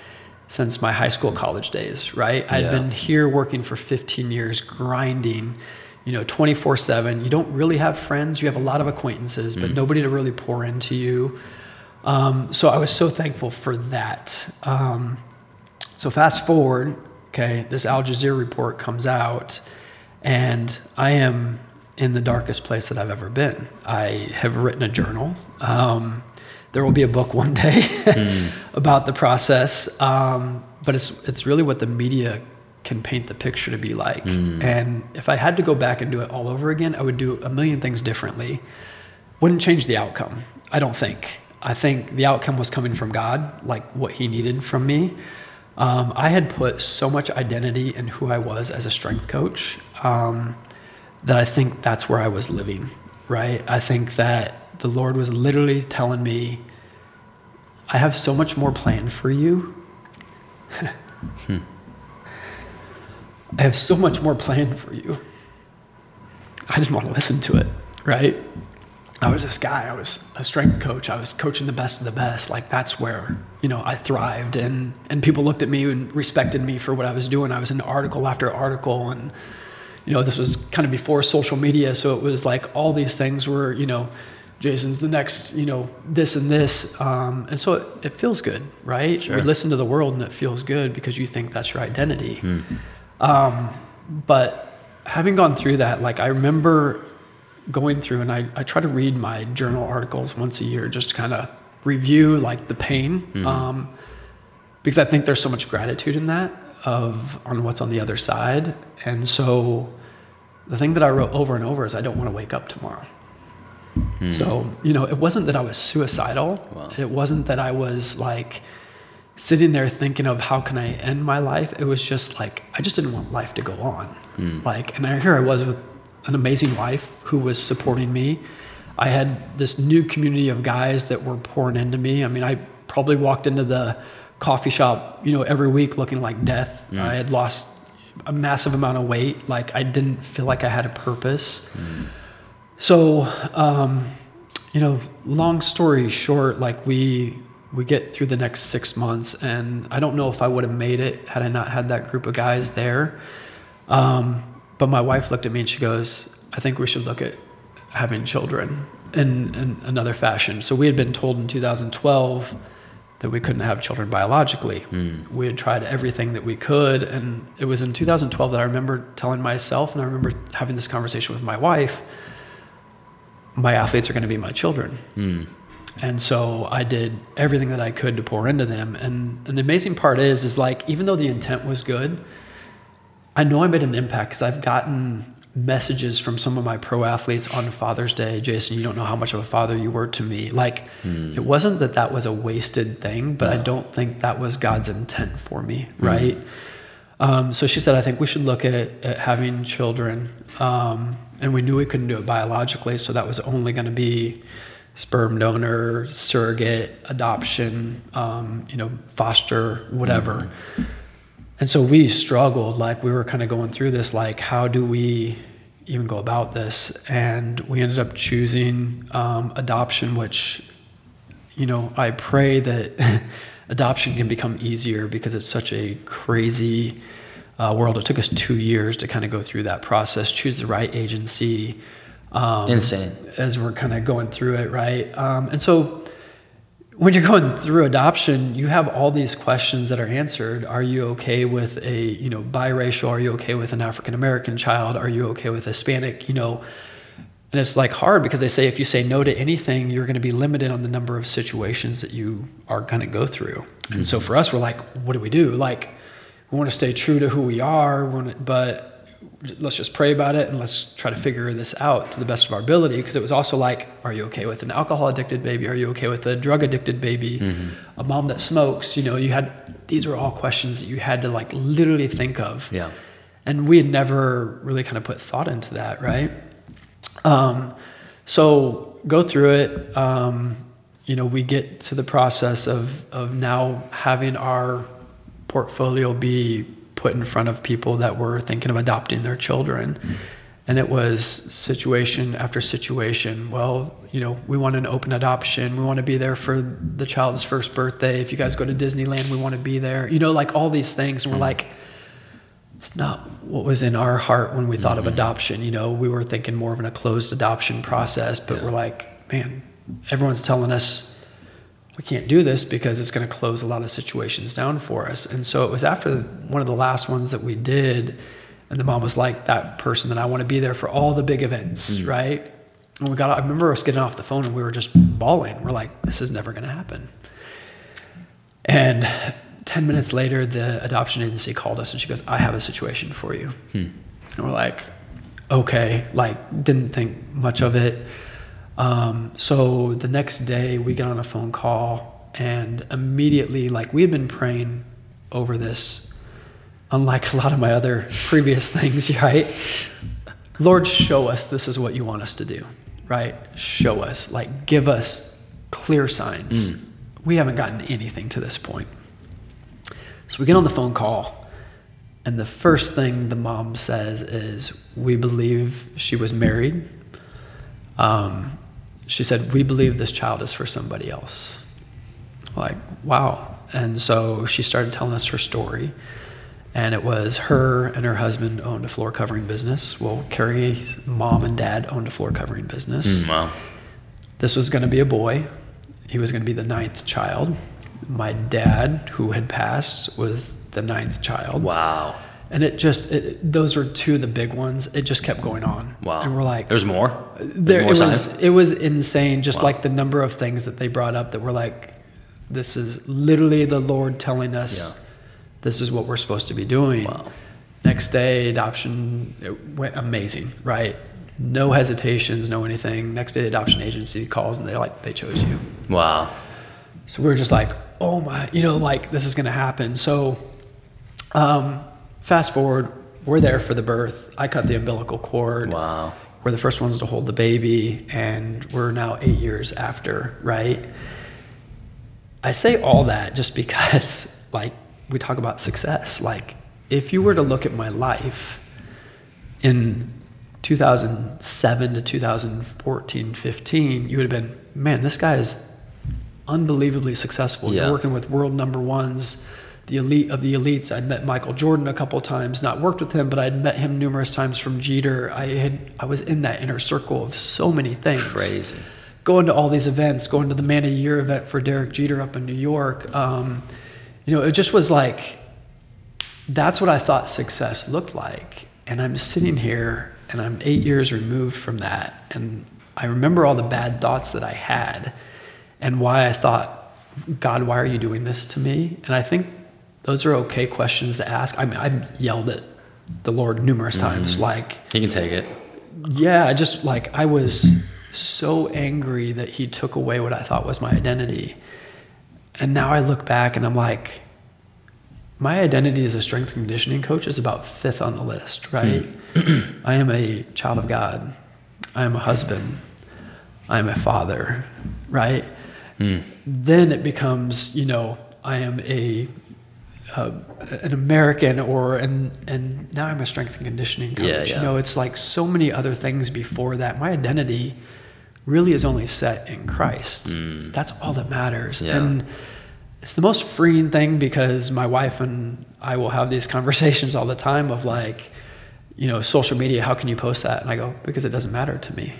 since my high school, college days, right? I'd been here working for 15 years, grinding, 24/7. You don't really have friends. You have a lot of acquaintances, but nobody to really pour into you. So I was so thankful for that. So fast forward, okay, this Al Jazeera report comes out, and I am in the darkest place that I've ever been. I have written a journal. There will be a book one day about the process, but it's really what the media can paint the picture to be like. And if I had to go back and do it all over again, I would do a million things differently. Wouldn't change the outcome, I don't think. I think the outcome was coming from God, like what he needed from me. I had put so much identity in who I was as a strength coach that I think that's where I was living, right? I think that the Lord was literally telling me, I have so much more planned for you. I have so much more planned for you. I didn't want to listen to it, right? I was this guy, I was a strength coach, I was coaching the best of the best. Like that's where, I thrived and people looked at me and respected me for what I was doing. I was in article after article and, this was kind of before social media. So it was like all these things were, Jason's the next, this and this. And so it feels good, right? Sure. We listen to the world and it feels good because you think that's your identity. But having gone through that, like I remember going through and I try to read my journal articles once a year, just to kind of review like the pain. Because I think there's so much gratitude in that on what's on the other side. And so the thing that I wrote over and over is I don't want to wake up tomorrow. So, it wasn't that I was suicidal. Wow. It wasn't that I was like sitting there thinking of how can I end my life. It was just like, I just didn't want life to go on. And here I was with an amazing wife who was supporting me. I had this new community of guys that were pouring into me. I mean, I probably walked into the coffee shop, every week looking like death. I had lost a massive amount of weight. Like I didn't feel like I had a purpose. So, long story short, like we get through the next 6 months and I don't know if I would have made it had I not had that group of guys there. But my wife looked at me and she goes, I think we should look at having children in another fashion. So we had been told in 2012 that we couldn't have children biologically. We had tried everything that we could. And it was in 2012 that I remember telling myself, and I remember having this conversation with my wife, my athletes are going to be my children. And so I did everything that I could to pour into them. And the amazing part is like, even though the intent was good, I know I made an impact because I've gotten messages from some of my pro athletes on Father's Day. Jason, you don't know how much of a father you were to me. Like, it wasn't that was a wasted thing, but I don't think that was God's intent for me, right? So she said, I think we should look at having children. And we knew we couldn't do it biologically, so that was only going to be sperm donor, surrogate, adoption, foster, whatever. And so we struggled, like we were kind of going through this, like how do we even go about this? And we ended up choosing adoption, which, I pray that adoption can become easier because it's such a crazy world. It took us 2 years to kind of go through that process, choose the right agency. Insane. As we're kind of going through it, right? And so when you're going through adoption, you have all these questions that are answered. Are you okay with a, biracial? Are you okay with an African-American child? Are you okay with Hispanic? And it's like hard because they say if you say no to anything, you're going to be limited on the number of situations that you are going to go through. And so for us, we're like, what do we do? Like, we want to stay true to who we are, but let's just pray about it and let's try to figure this out to the best of our ability. Because it was also like, are you okay with an alcohol addicted baby? Are you okay with a drug addicted baby? A mom that smokes? These were all questions that you had to like literally think of. Yeah. And we had never really kind of put thought into that, right? So go through it. We get to the process of now having our portfolio be put in front of people that were thinking of adopting their children. And it was situation after situation. Well, we want an open adoption. We want to be there for the child's first birthday. If you guys go to Disneyland, we want to be there. Like all these things. And we're like, it's not what was in our heart when we thought of adoption. We were thinking more of a closed adoption process, but we're like, man, everyone's telling us we can't do this because it's going to close a lot of situations down for us. And so it was after one of the last ones that we did, and the mom was like, that person that I want to be there for all the big events, right? And I remember us getting off the phone and we were just bawling. We're like, this is never going to happen. And 10 minutes later, the adoption agency called us and she goes, I have a situation for you. And we're like, okay, didn't think much of it. So the next day we get on a phone call and immediately, we had been praying over this, unlike a lot of my other previous things, right? Lord, show us this is what you want us to do, right? Show us, give us clear signs. We haven't gotten anything to this point. So we get on the phone call, and the first thing the mom says is, we believe she was married. She said, we believe this child is for somebody else. Wow. And so she started telling us her story. And it was her and her husband owned a floor covering business. Well, Carrie's mom and dad owned a floor covering business. Wow. This was going to be a boy. He was going to be the 9th child. My dad, who had passed, was the 9th child. Wow. And those were two of the big ones. It just kept going on. Wow. And we're like, there's more? It was insane. Just the number of things that they brought up that were like, this is literally the Lord telling us, this is what we're supposed to be doing. Wow. Next day, adoption, it went amazing, right? No hesitations, no anything. Next day, the adoption agency calls and they chose you. Wow. So we were just like, oh my, this is going to happen. So fast forward, we're there for the birth. I cut the umbilical cord. Wow. We're the first ones to hold the baby, and we're now 8 years after, right? I say all that just because, we talk about success. If you were to look at my life in 2007 to 2014, 15, you would have been, man, this guy is unbelievably successful. Yeah. You're working with world number ones, the elite of the elites. I'd met Michael Jordan a couple of times, not worked with him, but I'd met him numerous times from Jeter. I was in that inner circle of so many things. Crazy. Going to all these events, going to the Man of the Year event for Derek Jeter up in New York. It just was that's what I thought success looked like. And I'm sitting here and I'm 8 years removed from that. And I remember all the bad thoughts that I had and why I thought, God, why are you doing this to me? And I think those are okay questions to ask. I've yelled at the Lord numerous times. He can take it. Yeah, I was so angry that he took away what I thought was my identity. And now I look back and I'm like, my identity as a strength and conditioning coach is about 5th on the list, right? I am a child of God. I am a husband. I am a father, right? Then it becomes, I am an American and now I'm a strength and conditioning coach. Yeah. It's so many other things before that. My identity really is only set in Christ. That's all that matters. Yeah. And it's the most freeing thing because my wife and I will have these conversations all the time of social media, how can you post that? And I go, because it doesn't matter to me.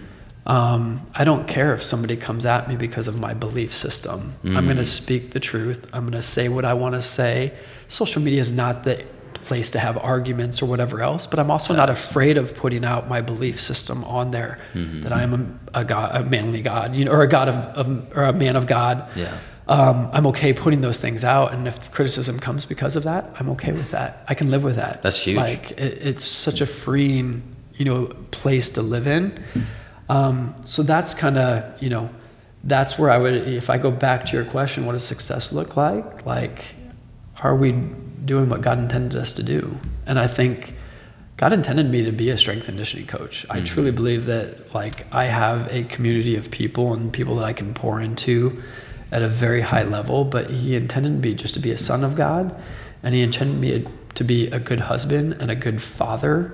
I don't care if somebody comes at me because of my belief system. I'm going to speak the truth. I'm going to say what I want to say. Social media is not the place to have arguments or whatever else, but I'm also not afraid of putting out my belief system on there, that I am a manly God, or a God or a man of God. Yeah. I'm okay putting those things out, and if criticism comes because of that, I'm okay with that. I can live with that. That's huge. It's such a freeing, place to live in. So that's kind of, that's where I would, if I go back to your question, what does success look like? Are we doing what God intended us to do? And I think God intended me to be a strength and conditioning coach. I truly believe that I have a community of people and people that I can pour into at a very high level, but he intended me just to be a son of God, and he intended me to be a good husband and a good father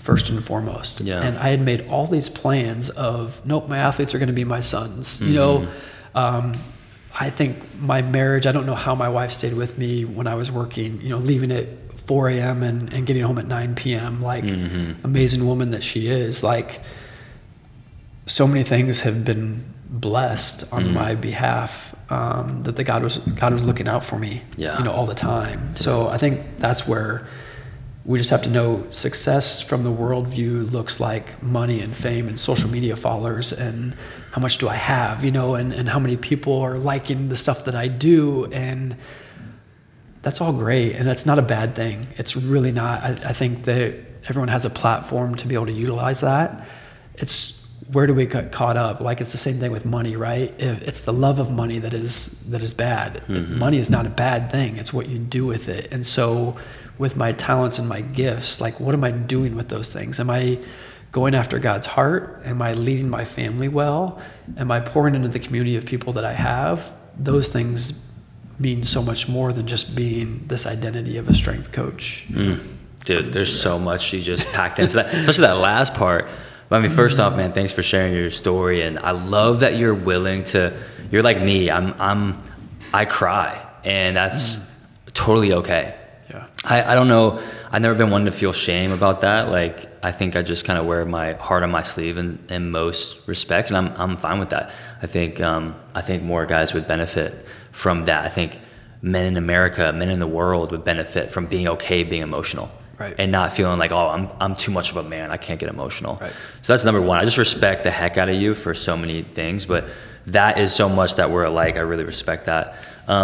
first and foremost. Yeah. And I had made all these plans of, nope, my athletes are going to be my sons. You know, I think my marriage, I don't know how my wife stayed with me when I was working, you know, leaving at 4 a.m. and getting home at 9 p.m. Like, amazing woman that she is. Like, so many things have been blessed on my behalf, that God was looking out for me, you know, all the time. So I think that's where we just have to know success from the worldview looks like money and fame and social media followers and how much do I have, you know, and how many people are liking the stuff that I do. And that's all great. And that's not a bad thing. It's really not. I think that everyone has a platform to be able to utilize that. It's, where do we get caught up? Like, it's the same thing with money, right? It's the love of money that is bad. Money is not a bad thing. It's what you do with it. And so with my talents and my gifts, like, what am I doing with those things? Am I going after God's heart? Am I leading my family well? Am I pouring into the community of people that I have? Those things mean so much more than just being this identity of a strength coach. Dude, there's so much you just packed into that, especially that last part. I mean, first off, man, thanks for sharing your story. And I love that you're willing to, you're like me, I cry, and that's totally okay. Yeah. I don't know. I've never been one to feel shame about that. Like, I think I just kind of wear my heart on my sleeve in most respect, and I'm fine with that. I think more guys would benefit from that. I think men in America, men in the world would benefit from being okay being emotional. Right. And not feeling like, oh, I'm too much of a man, I can't get emotional. Right. So that's number one. I just respect the heck out of you for so many things, but that is so much that we're alike. I really respect that.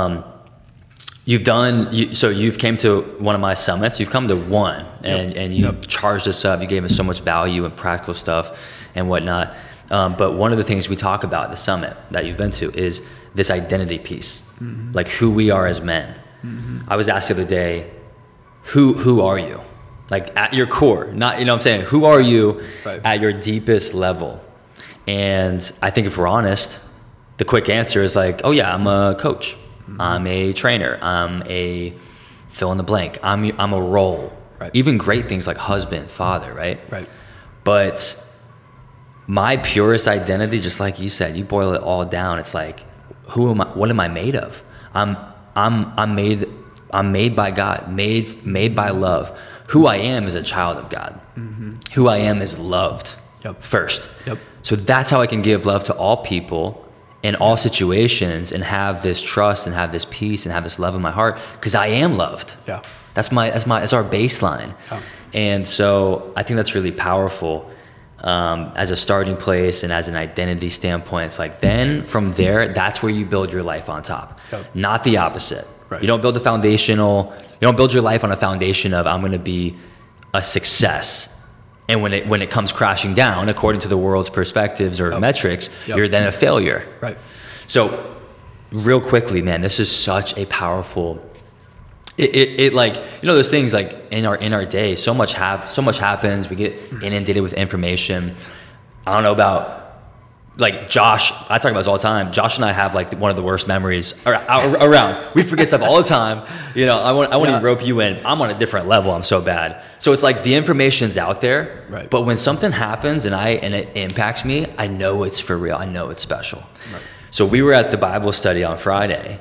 You've came to one of my summits. You've come to one, and you charged us up. You gave us so much value and practical stuff and whatnot. But one of the things we talk about at the summit that you've been to is this identity piece, like who we are as men. I was asked the other day, who are you? Like, at your core, not, you know what I'm saying? Who are you at your deepest level? And I think if we're honest, the quick answer is like, oh yeah, I'm a coach. I'm a trainer. I'm a fill in the blank. I'm a role. Right. Even great things like husband, father, right? Right. But my purest identity, just like you said, you boil it all down. It's like, who am I? What am I made of? I'm made by God, made by love. Who I am is a child of God. Who I am is loved first. So that's how I can give love to all people in all situations and have this trust and have this peace and have this love in my heart, because I am loved. Yeah. That's our baseline. Yeah. And so I think that's really powerful as a starting place and as an identity standpoint. It's like, then from there, that's where you build your life on top, not the opposite. Right. You don't build your life on a foundation of, I'm going to be a success. And when it comes crashing down, according to the world's perspectives or metrics, you're then a failure. Right. So real quickly, man, this is such a powerful, it like, you know, those things like in our day, so much happens. We get inundated with information. I don't know about, like, Josh, I talk about this all the time. Josh and I have like one of the worst memories around. We forget stuff all the time. You know, I want to rope you in. I'm on a different level. I'm so bad. So it's like the information's out there, but when something happens and it impacts me, I know it's for real. I know it's special. Right. So we were at the Bible study on Friday,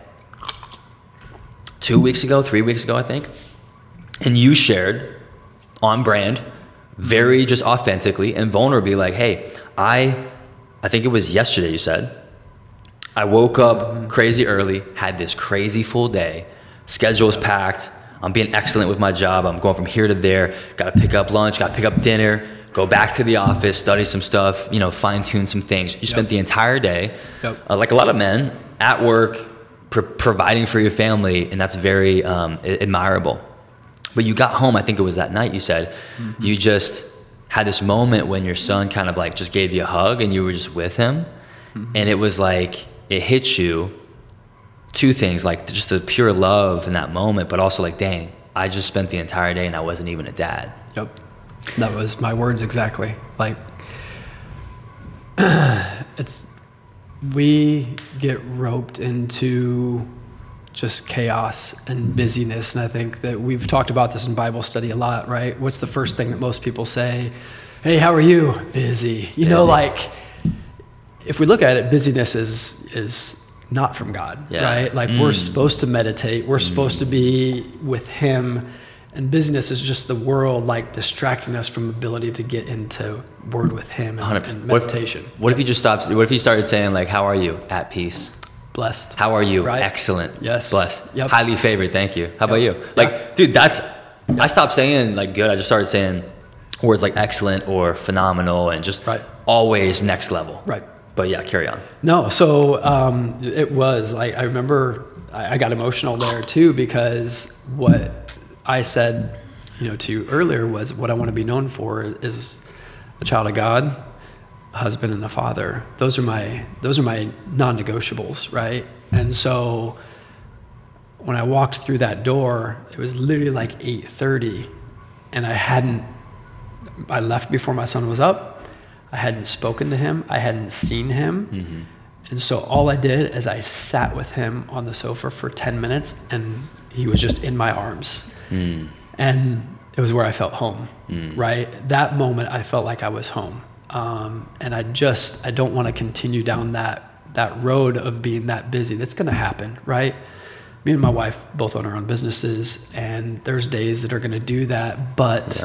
3 weeks ago, I think. And you shared on brand, very just authentically and vulnerably, like, hey, I think it was yesterday you said, I woke up crazy early, had this crazy full day, schedule's packed, I'm being excellent with my job, I'm going from here to there, got to pick up lunch, got to pick up dinner, go back to the office, study some stuff, you know, fine tune some things. You spent the entire day, like a lot of men, at work, providing for your family, and that's very admirable. But you got home, I think it was that night you said, you just had this moment when your son kind of like just gave you a hug and you were just with him. And it was like, it hit you, two things, like just the pure love in that moment, but also like, dang, I just spent the entire day and I wasn't even a dad. Yep. That was my words exactly. Like, we get roped into just chaos and busyness. And I think that we've talked about this in Bible study a lot, right? What's the first thing that most people say? Hey, how are you? Busy. You know, like if we look at it, busyness is not from God, right? Like we're supposed to meditate. We're supposed to be with him. And busyness is just the world like distracting us from ability to get into word with him and meditation. What if you just stopped? What if you started saying like, how are you? At peace. Blessed. How are you? Right? Excellent. Yes. Blessed. Yep. Highly favored. Thank you. How about you? Like, dude, I stopped saying like good. I just started saying words like excellent or phenomenal and just always next level. Right. But yeah, carry on. No. So it was like, I remember I got emotional there too, because what I said, to you earlier was what I want to be known for is a child of God, a husband and a father. Those are my non-negotiables, right? And so when I walked through that door, it was literally like 8:30, and I left before my son was up. I hadn't spoken to him. I hadn't seen him. Mm-hmm. And so all I did is I sat with him on the sofa for 10 minutes, and he was just in my arms. And it was where I felt home, right? That moment, I felt like I was home. And I don't want to continue down that road of being that busy. That's going to happen, right? Me and my wife both own our own businesses, and there's days that are going to do that. But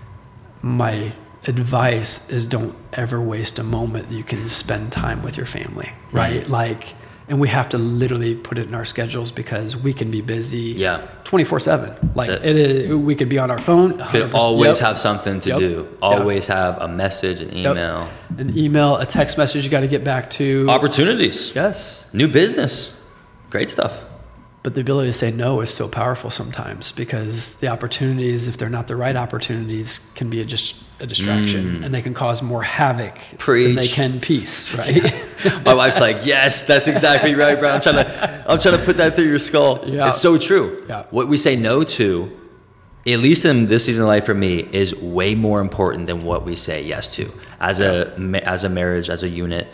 my advice is don't ever waste a moment that you can spend time with your family, right? Like, and we have to literally put it in our schedules because we can be busy 24/7. Like we could be on our phone. Could always have something to do. Always have a message, an email. An email, a text message you got to get back to. Opportunities. Yes. New business. Great stuff. But the ability to say no is so powerful sometimes, because the opportunities, if they're not the right opportunities, can be just a distraction, and they can cause more havoc than they can peace, right? My wife's like, yes, that's exactly right, bro. I'm trying to put that through your skull. Yeah. It's so true. Yeah. What we say no to, at least in this season of life for me, is way more important than what we say yes to. As a marriage, as a unit,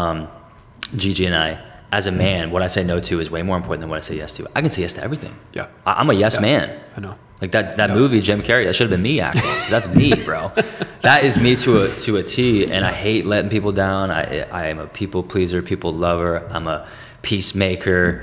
Gigi and I, as a man, what I say no to is way more important than what I say yes to. I can say yes to everything. Yeah. I'm a yes man. I know. Like that movie, Jim Carrey, that should have been me acting. 'Cause that's me, bro. That is me to a T, and I hate letting people down. I am a people pleaser, people lover. I'm a peacemaker.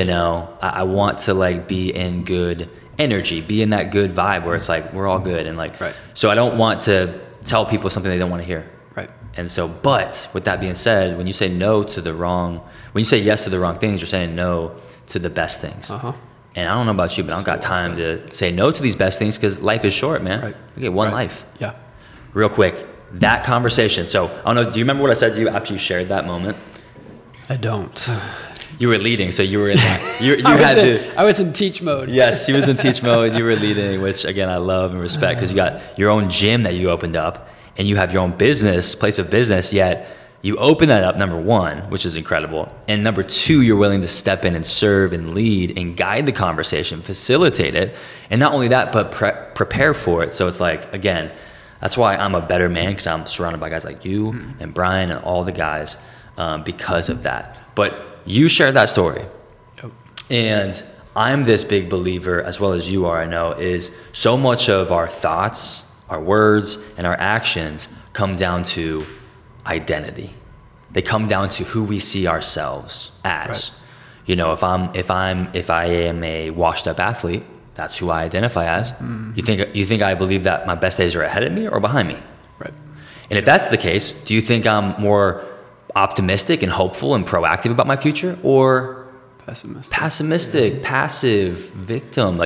I want to like be in good energy, be in that good vibe where it's like we're all good, and like so I don't want to tell people something they don't want to hear. Right. And so, but with that being said, when you say when you say yes to the wrong things, you're saying no to the best things. And I don't know about you, but I don't got time to say no to these best things because life is short, man. Right. We get one life. Yeah. Real quick, that conversation. So I don't know. Do you remember what I said to you after you shared that moment? I don't. You were leading, so you were in that. I was in teach mode. Yes, he was in teach mode. You were leading, which again I love and respect because you got your own gym that you opened up, and you have your own place of business. Yet you open that up, number one, which is incredible. And number two, you're willing to step in and serve and lead and guide the conversation, facilitate it. And not only that, but prepare for it. So it's like, again, that's why I'm a better man, because I'm surrounded by guys like you and Brian and all the guys because of that. But you shared that story. Yep. And I'm this big believer, as well as you are, I know, is so much of our thoughts, our words, and our actions come down to identity. They come down to who we see ourselves as. Right. If I am a washed up athlete, that's who I identify as. Mm-hmm. You think I believe that my best days are ahead of me or behind me? Right. And if that's the case, do you think I'm more optimistic and hopeful and proactive about my future, or pessimistic, passive, victim?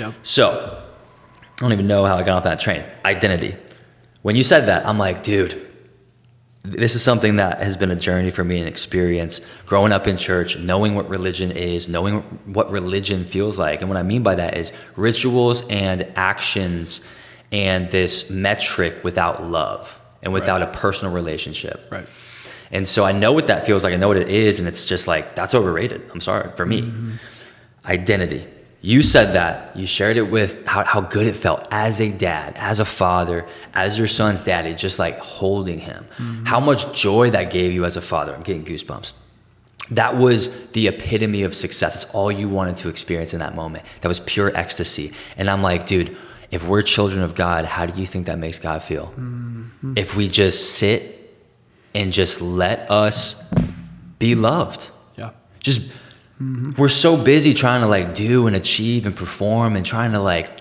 So I don't even know how I got off that train. Identity. When you said that, I'm like, dude, this is something that has been a journey for me, an experience growing up in church, knowing what religion is, knowing what religion feels like. And what I mean by that is rituals and actions and this metric without love and without a personal relationship. Right. And so I know what that feels like. I know what it is. And it's just like, that's overrated. I'm sorry, for me. Mm-hmm. Identity. You said that. You shared it with how good it felt as a dad, as a father, as your son's daddy, just like holding him. Mm-hmm. How much joy that gave you as a father. I'm getting goosebumps. that was the epitome of success. It's all you wanted to experience in that moment. That was pure ecstasy. And I'm like, dude, if we're children of God, how do you think that makes God feel? Mm-hmm. If we just sit and just let us be loved. Yeah. Just, we're so busy trying to like do and achieve and perform and trying.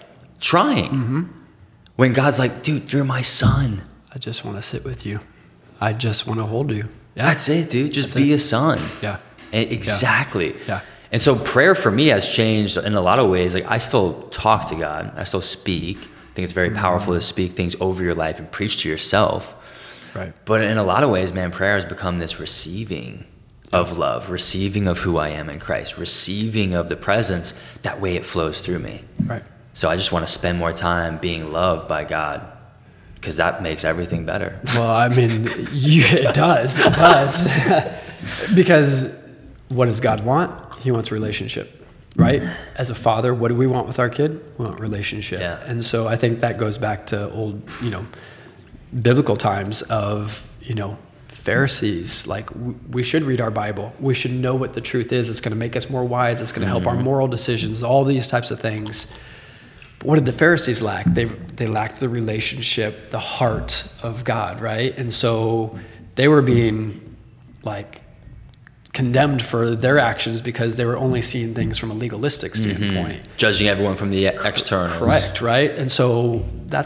When God's like, dude, you're my son. I just want to sit with you. I just want to hold you. Yeah. That's it, dude. Just be a son. Yeah. Exactly. Yeah. And so prayer for me has changed in a lot of ways. Like I still talk to God. I still speak. I think it's very powerful to speak things over your life and preach to yourself. Right. But in a lot of ways, man, prayer has become this receiving of love, receiving of who I am in Christ, receiving of the presence. That way it flows through me. Right. So I just want to spend more time being loved by God, because that makes everything better. Well, I mean, it does. It does. Because what does God want? He wants a relationship, right? As a father, what do we want with our kid? We want relationship. Yeah. And so I think that goes back to old, biblical times of, Pharisees. Like we should read our Bible. We should know what the truth is. It's going to make us more wise. It's going to help our moral decisions, all these types of things. But what did the Pharisees lack? They lacked the relationship, the heart of God, right? And so they were being like condemned for their actions because they were only seeing things from a legalistic standpoint. Judging everyone from the externals. Correct, right? And so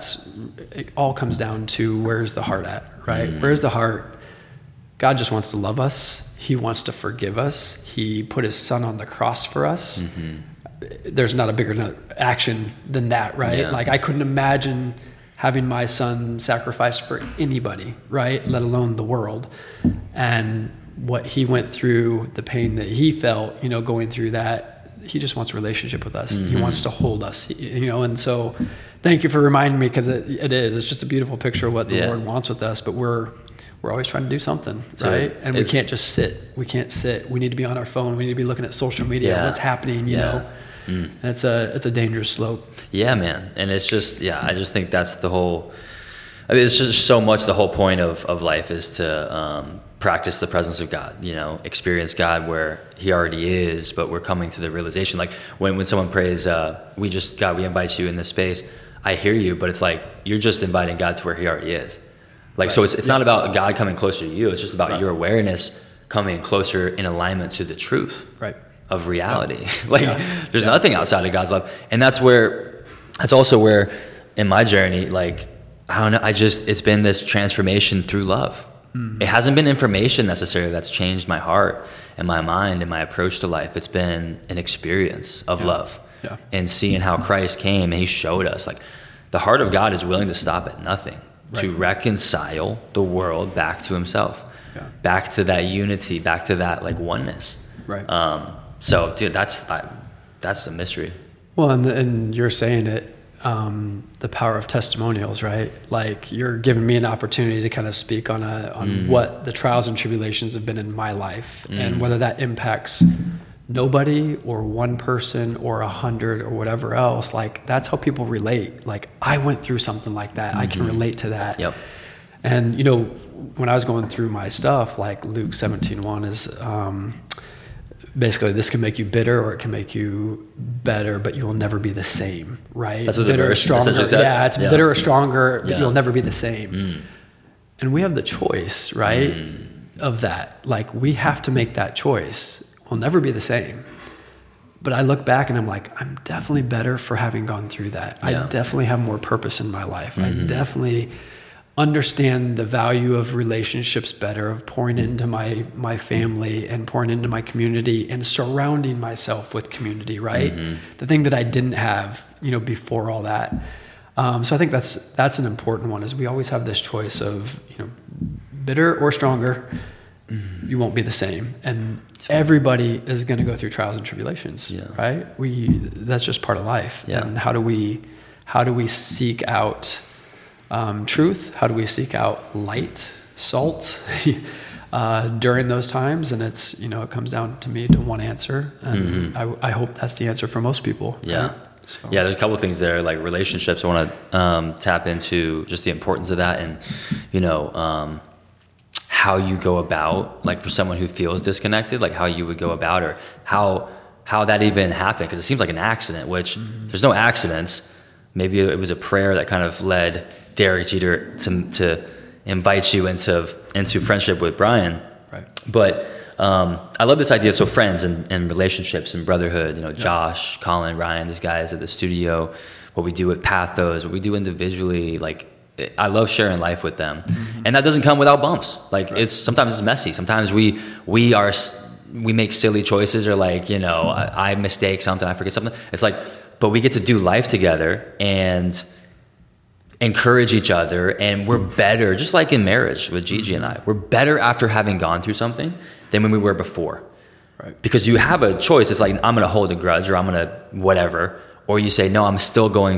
it all comes down to where's the heart at, right? Where's the heart? God just wants to love us. He wants to forgive us. He put his son on the cross for us. There's not a bigger action than that, right? Yeah. Like I couldn't imagine having my son sacrificed for anybody, right? Let alone the world. And what he went through, the pain that he felt, going through that, he just wants a relationship with us. He wants to hold us, and so thank you for reminding me, because it's just a beautiful picture of what the Lord wants with us, but we're always trying to do something, right? And we can't just sit. We can't sit. We need to be on our phone. We need to be looking at social media, what's happening, and it's a dangerous slope. Yeah, man. And it's just, I just think that's the whole, it's just so much the whole point of life is to practice the presence of God, experience God where he already is, but we're coming to the realization. Like when someone prays, God, we invite you in this space. I hear you, but it's like, you're just inviting God to where he already is. Like, so it's not about God coming closer to you. It's just about your awareness coming closer in alignment to the truth of reality. There's nothing outside of God's love. And that's also where in my journey, like, I don't know, it's been this transformation through love. It hasn't been information necessarily that's changed my heart and my mind and my approach to life. It's been an experience of love and seeing how Christ came and he showed us, like, the heart of God is willing to stop at nothing to reconcile the world back to himself, back to that unity, back to that like oneness. Right. So dude, that's the mystery. Well, and you're saying it, the power of testimonials, right? Like you're giving me an opportunity to kind of speak on what the trials and tribulations have been in my life and whether that impacts nobody or one person or 100 or whatever else. Like that's how people relate. Like I went through something like that. I can relate to that. Yep. And when I was going through my stuff, like Luke 17:1 is, basically this can make you bitter or it can make you better, but you will never be the same, right? That's what bitter the verse stronger. Yeah, it's bitter or stronger, but you'll never be the same. And we have the choice, right? Of that. Like we have to make that choice. We'll never be the same. But I look back and I'm like, I'm definitely better for having gone through that. I definitely have more purpose in my life. I definitely understand the value of relationships better, of pouring into my family and pouring into my community and surrounding myself with community, right? The thing that I didn't have, before all that. So I think that's an important one, is we always have this choice of, bitter or stronger. You won't be the same, and everybody is going to go through trials and tribulations, right? That's just part of life. And how do we seek out truth? How do we seek out light, salt during those times? And it's it comes down to me to one answer, and I hope that's the answer for most people. Yeah. Right? So. Yeah, there's a couple of things there, like relationships. I want to tap into just the importance of that, and how you go about, like for someone who feels disconnected, like how you would go about, or how that even happened? Because it seems like an accident, which there's no accidents. Maybe it was a prayer that kind of led Derek Jeter to invite you into friendship with Brian. Right. But I love this idea. So friends and relationships and brotherhood, Josh, Colin, Ryan, these guys at the studio, what we do with Pathos, what we do individually, like I love sharing life with them. And that doesn't come without bumps. Like sometimes it's messy. Sometimes we make silly choices, or like, I mistake something, I forget something. It's like, but we get to do life together and encourage each other, and we're better, just like in marriage with Gigi and I, we're better after having gone through something than when we were before. Right. Because you have a choice. It's like, I'm going to hold a grudge, or I'm going to whatever. Or you say, no, I'm just going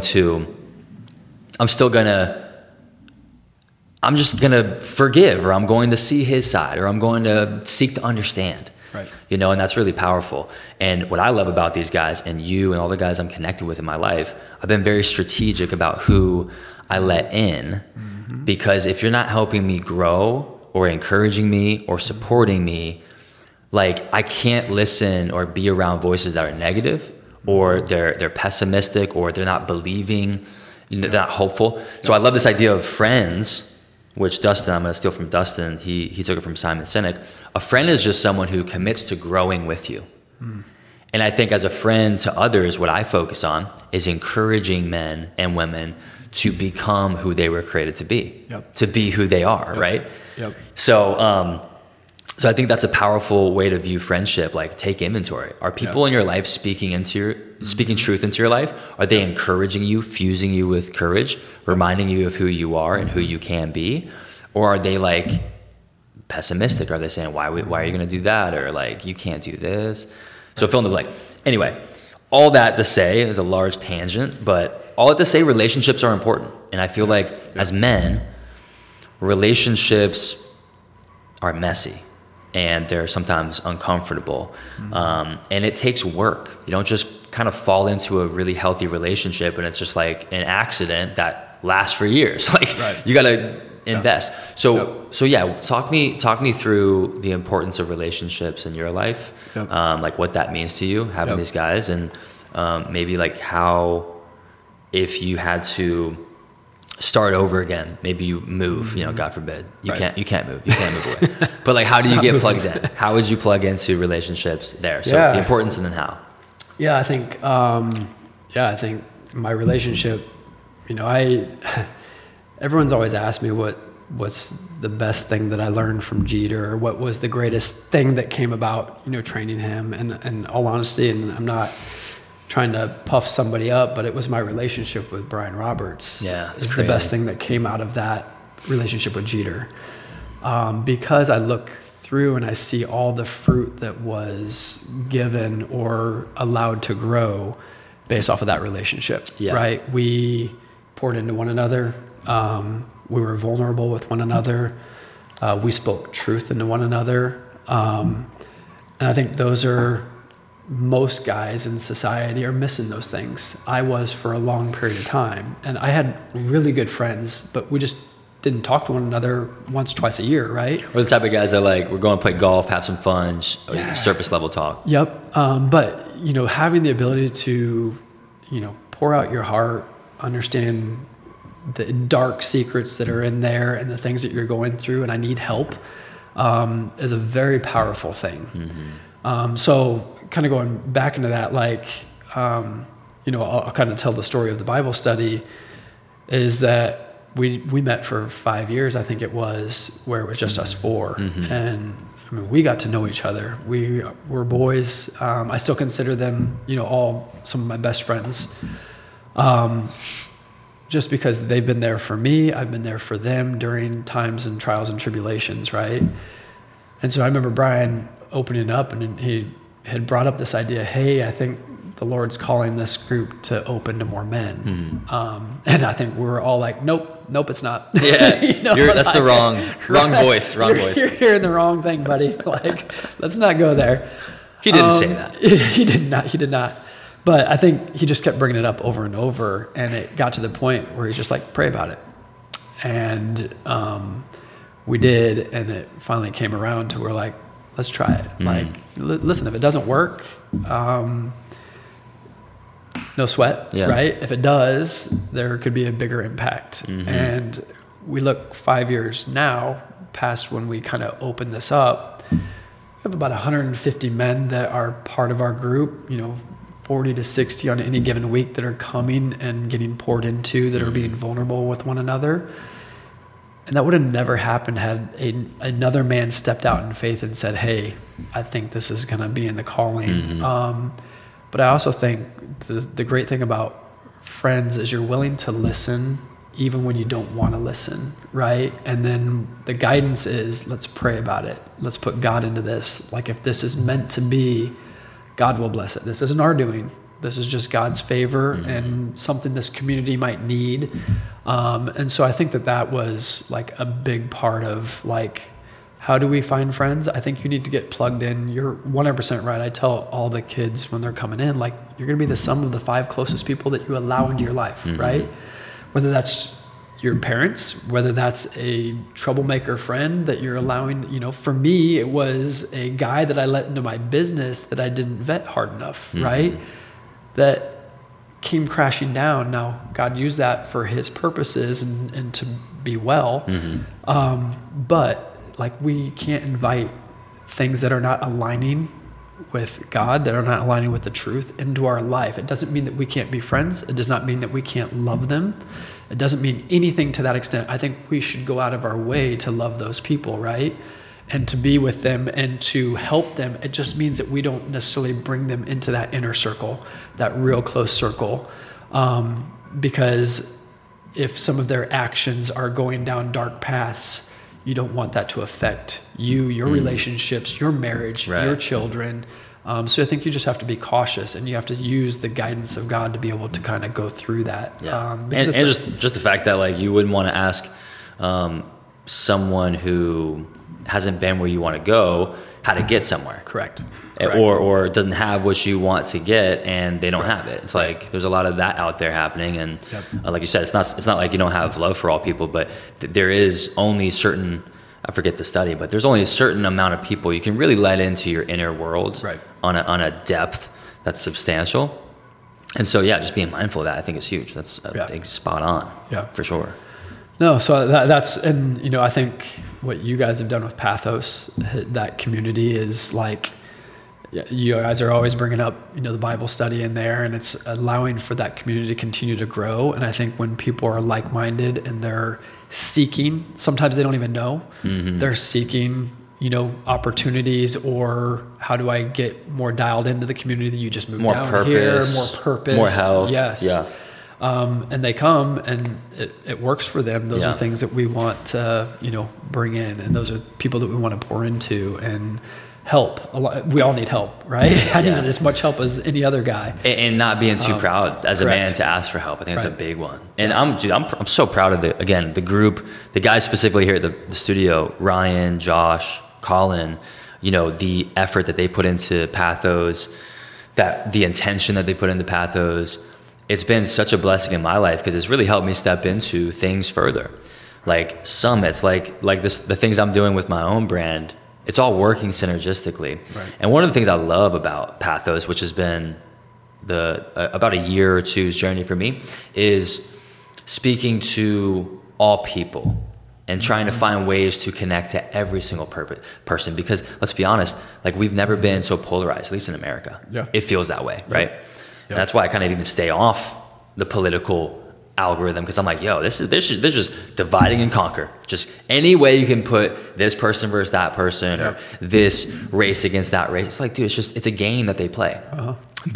to forgive, or I'm going to see his side, or I'm going to seek to understand. Right. And that's really powerful. And what I love about these guys, and you and all the guys I'm connected with in my life, I've been very strategic about who I let in, because if you're not helping me grow, or encouraging me, or supporting me, like I can't listen or be around voices that are negative, or they're pessimistic, or they're not believing, they're not hopeful. So I love this idea of friends, which Dustin, I'm going to steal from Dustin. He took it from Simon Sinek. A friend is just someone who commits to growing with you. And I think as a friend to others, what I focus on is encouraging men and women to become who they were created to be, to be who they are, right? Yep. So I think that's a powerful way to view friendship. Like, take inventory. Are people in your life speaking truth into your life? Are they encouraging you, fusing you with courage, reminding you of who you are and who you can be? Or are they like pessimistic? Are they saying, why are you going to do that? Or like, you can't do this. So fill in the blank. Anyway, all that to say, is a large tangent, but all that to say, relationships are important. And I feel like as men, relationships are messy, and they're sometimes uncomfortable. And it takes work. You don't just kind of fall into a really healthy relationship and it's just like an accident that lasts for years. Like you got to invest. So talk me through the importance of relationships in your life. Like what that means to you, having these guys, and maybe like how, if you had to start over again, maybe you move, God forbid, you can't move away, but like, how do you get plugged in? How would you plug into relationships there? So the importance, and then how. I think my relationship, everyone's always asked me what's the best thing that I learned from Jeter, or what was the greatest thing that came about, training him. And in all honesty, and I'm not trying to puff somebody up, but it was my relationship with Brian Roberts. It's the best thing that came out of that relationship with Jeter. Because I look through and I see all the fruit that was given or allowed to grow based off of that relationship, right? We poured into one another. We were vulnerable with one another. We spoke truth into one another. And I think most guys in society are missing those things. I was for a long period of time, and I had really good friends, but we just didn't talk to one another once, twice a year, right? We're the type of guys that like, we're going to play golf, have some fun, surface level talk. But, having the ability to, pour out your heart, understand the dark secrets that are in there and the things that you're going through, and I need help, is a very powerful thing. So kind of going back into that, I'll kind of tell the story of the Bible study, is that we met for 5 years, I think it was, where it was just us four. And I mean, we got to know each other. We were boys. I still consider them, all some of my best friends. Just because they've been there for me, I've been there for them during times and trials and tribulations, right? And so I remember Brian opening up, and he had brought up this idea, hey, I think the Lord's calling this group to open to more men. And I think we're all like, nope, it's not. That's the wrong voice. You're hearing the wrong thing, buddy. Like, let's not go there. He didn't say that. He did not. But I think he just kept bringing it up over and over, and it got to the point where he's just like, pray about it. And we did, and it finally came around to where like, let's try it. Like, listen, if it doesn't work, no sweat, right? If it does, there could be a bigger impact. And we look 5 years now past when we kind of opened this up. We have about 150 men that are part of our group, 40 to 60 on any given week that are coming and getting poured into, that are being vulnerable with one another. And that would have never happened had another man stepped out in faith and said, hey, I think this is going to be in the calling. But I also think the great thing about friends is you're willing to listen even when you don't want to listen, right? And then the guidance is, let's pray about it. Let's put God into this. Like, if this is meant to be, God will bless it. This isn't our doing. This is just God's favor and something this community might need. And so I think that was like a big part of like, how do we find friends? I think you need to get plugged in. You're 100% right. I tell all the kids when they're coming in, like, you're going to be the sum of the 5 closest people that you allow into your life, right? Whether that's your parents, whether that's a troublemaker friend that you're allowing, for me, it was a guy that I let into my business that I didn't vet hard enough, right? That came crashing down. Now, God used that for his purposes and to be well. But like, we can't invite things that are not aligning with God, that are not aligning with the truth into our life. It doesn't mean that we can't be friends. It does not mean that we can't love them. It doesn't mean anything to that extent. I think we should go out of our way to love those people, right? And to be with them and to help them. It just means that we don't necessarily bring them into that inner circle, that real close circle. Because if some of their actions are going down dark paths, you don't want that to affect you, your relationships, your marriage, your children. So I think you just have to be cautious, and you have to use the guidance of God to be able to kind of go through that. And just the fact that like you wouldn't want to ask someone who hasn't been where you want to go how to get somewhere. Correct. Or doesn't have what you want to get, and they don't have it. It's like there's a lot of that out there happening, and like you said, it's not like you don't have love for all people, but there is only certain, I forget the study, but there's only a certain amount of people you can really let into your inner world on a depth that's substantial. And so just being mindful of that, I think is huge. That's spot on, for sure. No, so that's, and I think what you guys have done with Pathos, that community, is like, you guys are always bringing up, the Bible study in there, and it's allowing for that community to continue to grow. And I think when people are like-minded and they're seeking, sometimes they don't even know, they're seeking, opportunities, or how do I get more dialed into the community that you just moved down here, more purpose, more health. Yes. Yeah. And they come and it works for them. Those are things that we want to, bring in, and those are people that we want to pour into and help. We all need help, right? I need as much help as any other guy. And not being too proud as a man to ask for help. I think that's a big one. And I'm so proud of the group, the guys specifically here at the studio, Ryan, Josh, Colin, the effort that they put into Pathos, that the intention that they put into Pathos. It's been such a blessing in my life because it's really helped me step into things further. Like summits, like this, the things I'm doing with my own brand, it's all working synergistically. Right. And one of the things I love about Pathos, which has been about a year or two's journey for me, is speaking to all people and trying to find ways to connect to every single person. Because let's be honest, like, we've never been so polarized, at least in America. Yeah. It feels that way, right? Yeah. And that's why I kind of even stay off the political algorithm, because I'm like, this is just dividing and conquer. Just any way you can put this person versus that person, or this race against that race. It's like, dude, it's a game that they play. Uh-huh.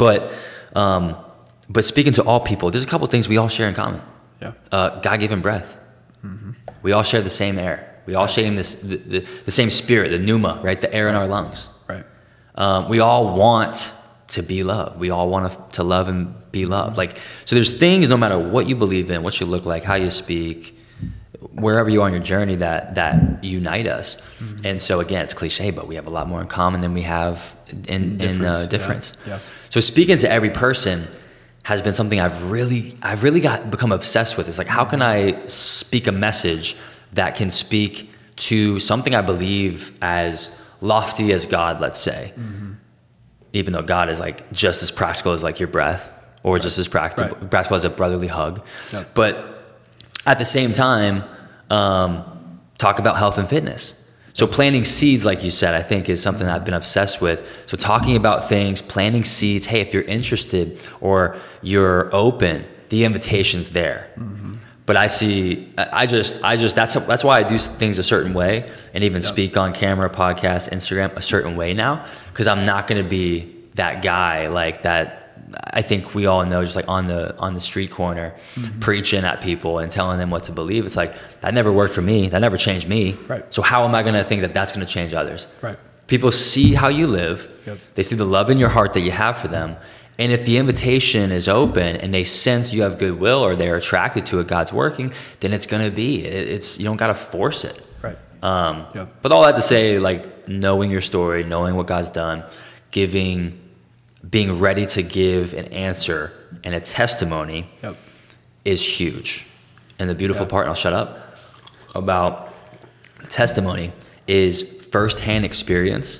But speaking to all people, there's a couple of things we all share in common. Yeah. God-given breath. Mm-hmm. We all share the same air. We all share the same spirit, the pneuma, right? The air in our lungs. Right. We all want to be loved. We all want to love and be loved. Like, so there's things, no matter what you believe in, what you look like, how you speak, wherever you are on your journey, that unite us. Mm-hmm. And so again, it's cliche, but we have a lot more in common than we have in difference. Yeah. So speaking to every person has been something I've really become obsessed with. It's like, how can I speak a message that can speak to something I believe as lofty as God, let's say, even though God is like just as practical as like your breath, or just as practical as a brotherly hug. Yep. But at the same time, talk about health and fitness. So planting seeds, like you said, I think is something I've been obsessed with. So talking about things, planting seeds. Hey, if you're interested or you're open, the invitation's there. But I just that's why I do things a certain way, and even speak on camera, podcast, Instagram a certain way now, because I'm not going to be that guy like that. I think we all know, just like on the street corner, preaching at people and telling them what to believe. It's like, that never worked for me. That never changed me. Right. So how am I going to think that that's going to change others? Right. People see how you live. Yep. They see the love in your heart that you have for them. And if the invitation is open and they sense you have goodwill, or they're attracted to it, God's working, then it's going to be. You don't got to force it. Right. But all that to say, like, knowing your story, knowing what God's done, being ready to give an answer and a testimony is huge. And the beautiful part, and I'll shut up, about testimony is firsthand experience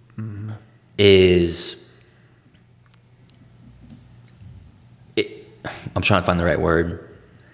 I'm trying to find the right word.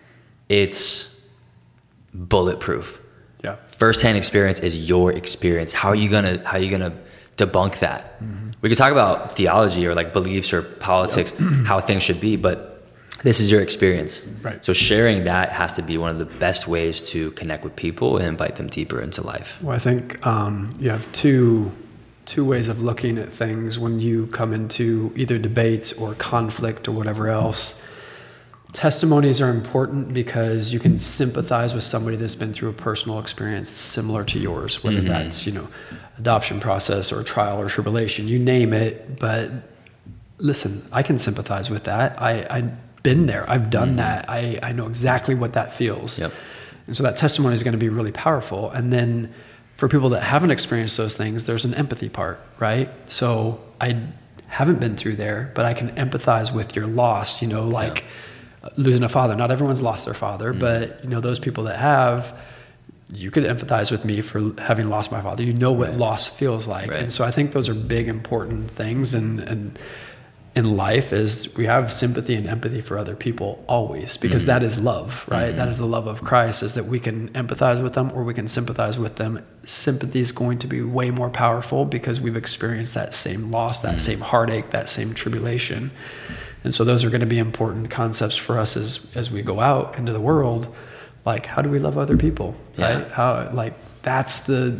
It's bulletproof. Yeah. Firsthand experience is your experience. How are you gonna debunk that? We could talk about theology or like beliefs or politics, how things should be, but this is your experience. Right. So sharing that has to be one of the best ways to connect with people and invite them deeper into life. Well, I think you have two ways of looking at things when you come into either debates or conflict or whatever else. Testimonies are important because you can sympathize with somebody that's been through a personal experience similar to yours, whether that's, adoption process or trial or tribulation, you name it. But listen, I can sympathize with that. I've been there. I've done that. I know exactly what that feels. Yep. And so that testimony is going to be really powerful. And then for people that haven't experienced those things, there's an empathy part, right? So I haven't been through there, but I can empathize with your loss, losing a father. Not everyone's lost their father, but those people that have, you could empathize with me for having lost my father. You know what loss feels like. Right. And so I think those are big, important things. And in life is we have sympathy and empathy for other people always, because that is love, right? That is the love of Christ, is that we can empathize with them or we can sympathize with them. Sympathy is going to be way more powerful because we've experienced that same loss, that same heartache, that same tribulation. And so those are going to be important concepts for us as we go out into the world. Like, how do we love other people, right? How, like, that's the,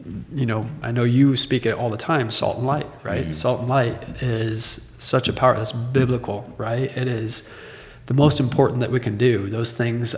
I know you speak it all the time, salt and light, right? Salt and light is such a power, that's biblical, right? It is the most important that we can do. Those things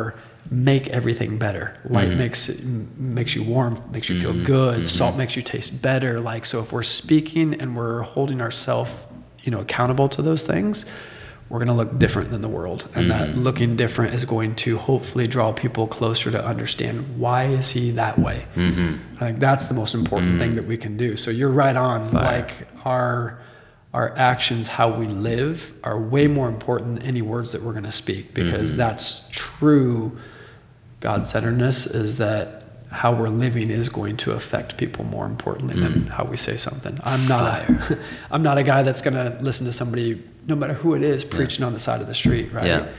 make everything better. Light makes you warm, makes you feel good. Salt makes you taste better. Like, so if we're speaking and we're holding ourselves, accountable to those things, we're going to look different than the world. And that looking different is going to hopefully draw people closer to understand, why is he that way? I think that's the most important thing that we can do. So you're right on. Fire. Like, our actions, how we live, are way more important than any words that we're going to speak, because that's true God-centeredness, is that how we're living is going to affect people more importantly than how we say something. I'm not a guy that's going to listen to somebody, no matter who it is, preaching on the side of the street, right?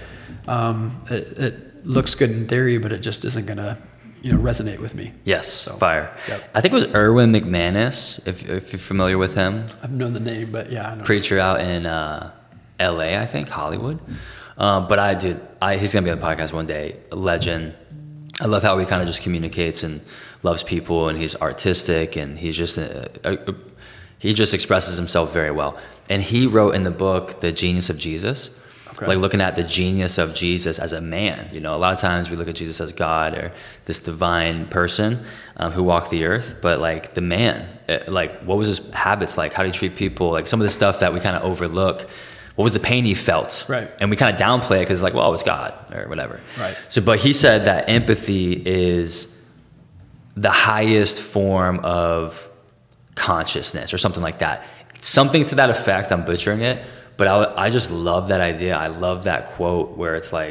It looks good in theory, but it just isn't going to, resonate with me. Yes, so, fire. Yep. I think it was Erwin McManus, if you're familiar with him. I've known the name, but I know. Preacher out in LA, I think, Hollywood. But he's going to be on the podcast one day, a legend. I love how he kind of just communicates and loves people, and he's artistic, and he's just he just expresses himself very well. And he wrote in the book The Genius of Jesus, like looking at the genius of Jesus as a man. A lot of times we look at Jesus as God or this divine person who walked the earth, but like the man, like what was his habits like? How did he treat people? Like some of the stuff that we kind of overlook. What was the pain he felt? Right. And we kind of downplay it because it's like, well, it was God or whatever. Right. So, but he said that empathy is the highest form of consciousness or something like that. Something to that effect. I'm butchering it, but I just love that idea. I love that quote where it's like,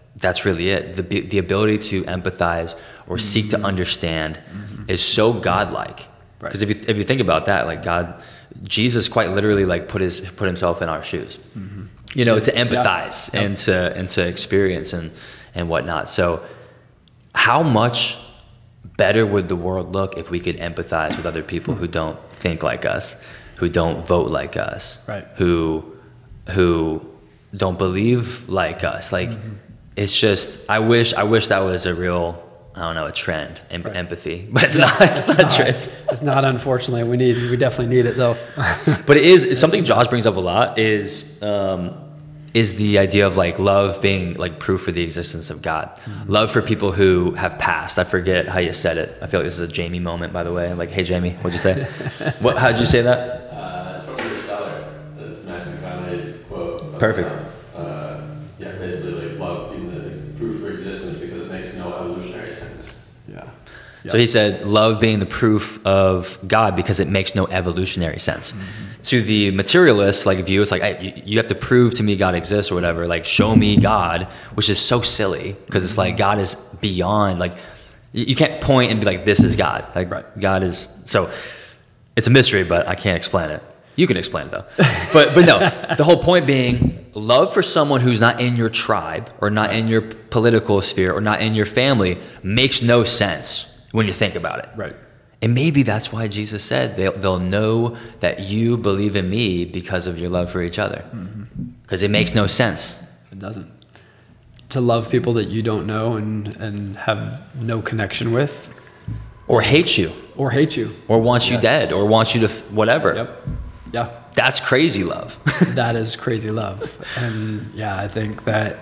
that's really it. The ability to empathize or seek to understand is so godlike. Because if you think about that, like Jesus quite literally like put himself in our shoes, to empathize and to experience and whatnot. So how much better would the world look if we could empathize with other people who don't think like us, who don't vote like us, who don't believe like us? Like, it's just, I wish that was a real, I don't know, a trend, empathy, but it's not a trend. It's not, unfortunately. We definitely need it though. But it is something Josh brings up a lot is the idea of like love being like proof for the existence of God. Love for people who have passed. I forget how you said it. I feel like this is a Jamie moment, by the way. Like, hey Jamie, what'd you say? How'd you say that? It's from your seller. That's Matthew McConaughey's quote. Perfect. Basically like love being the proof for existence because it makes no evolutionary sense. Yeah. So he said, love being the proof of God because it makes no evolutionary sense. To the materialist like view, it's like, hey, you have to prove to me God exists or whatever. Like, show me God, which is so silly because it's like God is beyond. Like, you can't point and be like, this is God. Like, God is. So it's a mystery, but I can't explain it. You can explain it though. But no, the whole point being, love for someone who's not in your tribe or not in your political sphere or not in your family makes no sense when you think about it. Right. And maybe that's why Jesus said they'll know that you believe in me because of your love for each other. Because it makes no sense. It doesn't. To love people that you don't know and have no connection with. Or hate you. Or hate you. Or wants you dead. Or wants you to whatever. Yep. Yeah. That's crazy love. That is crazy love. And yeah, I think that,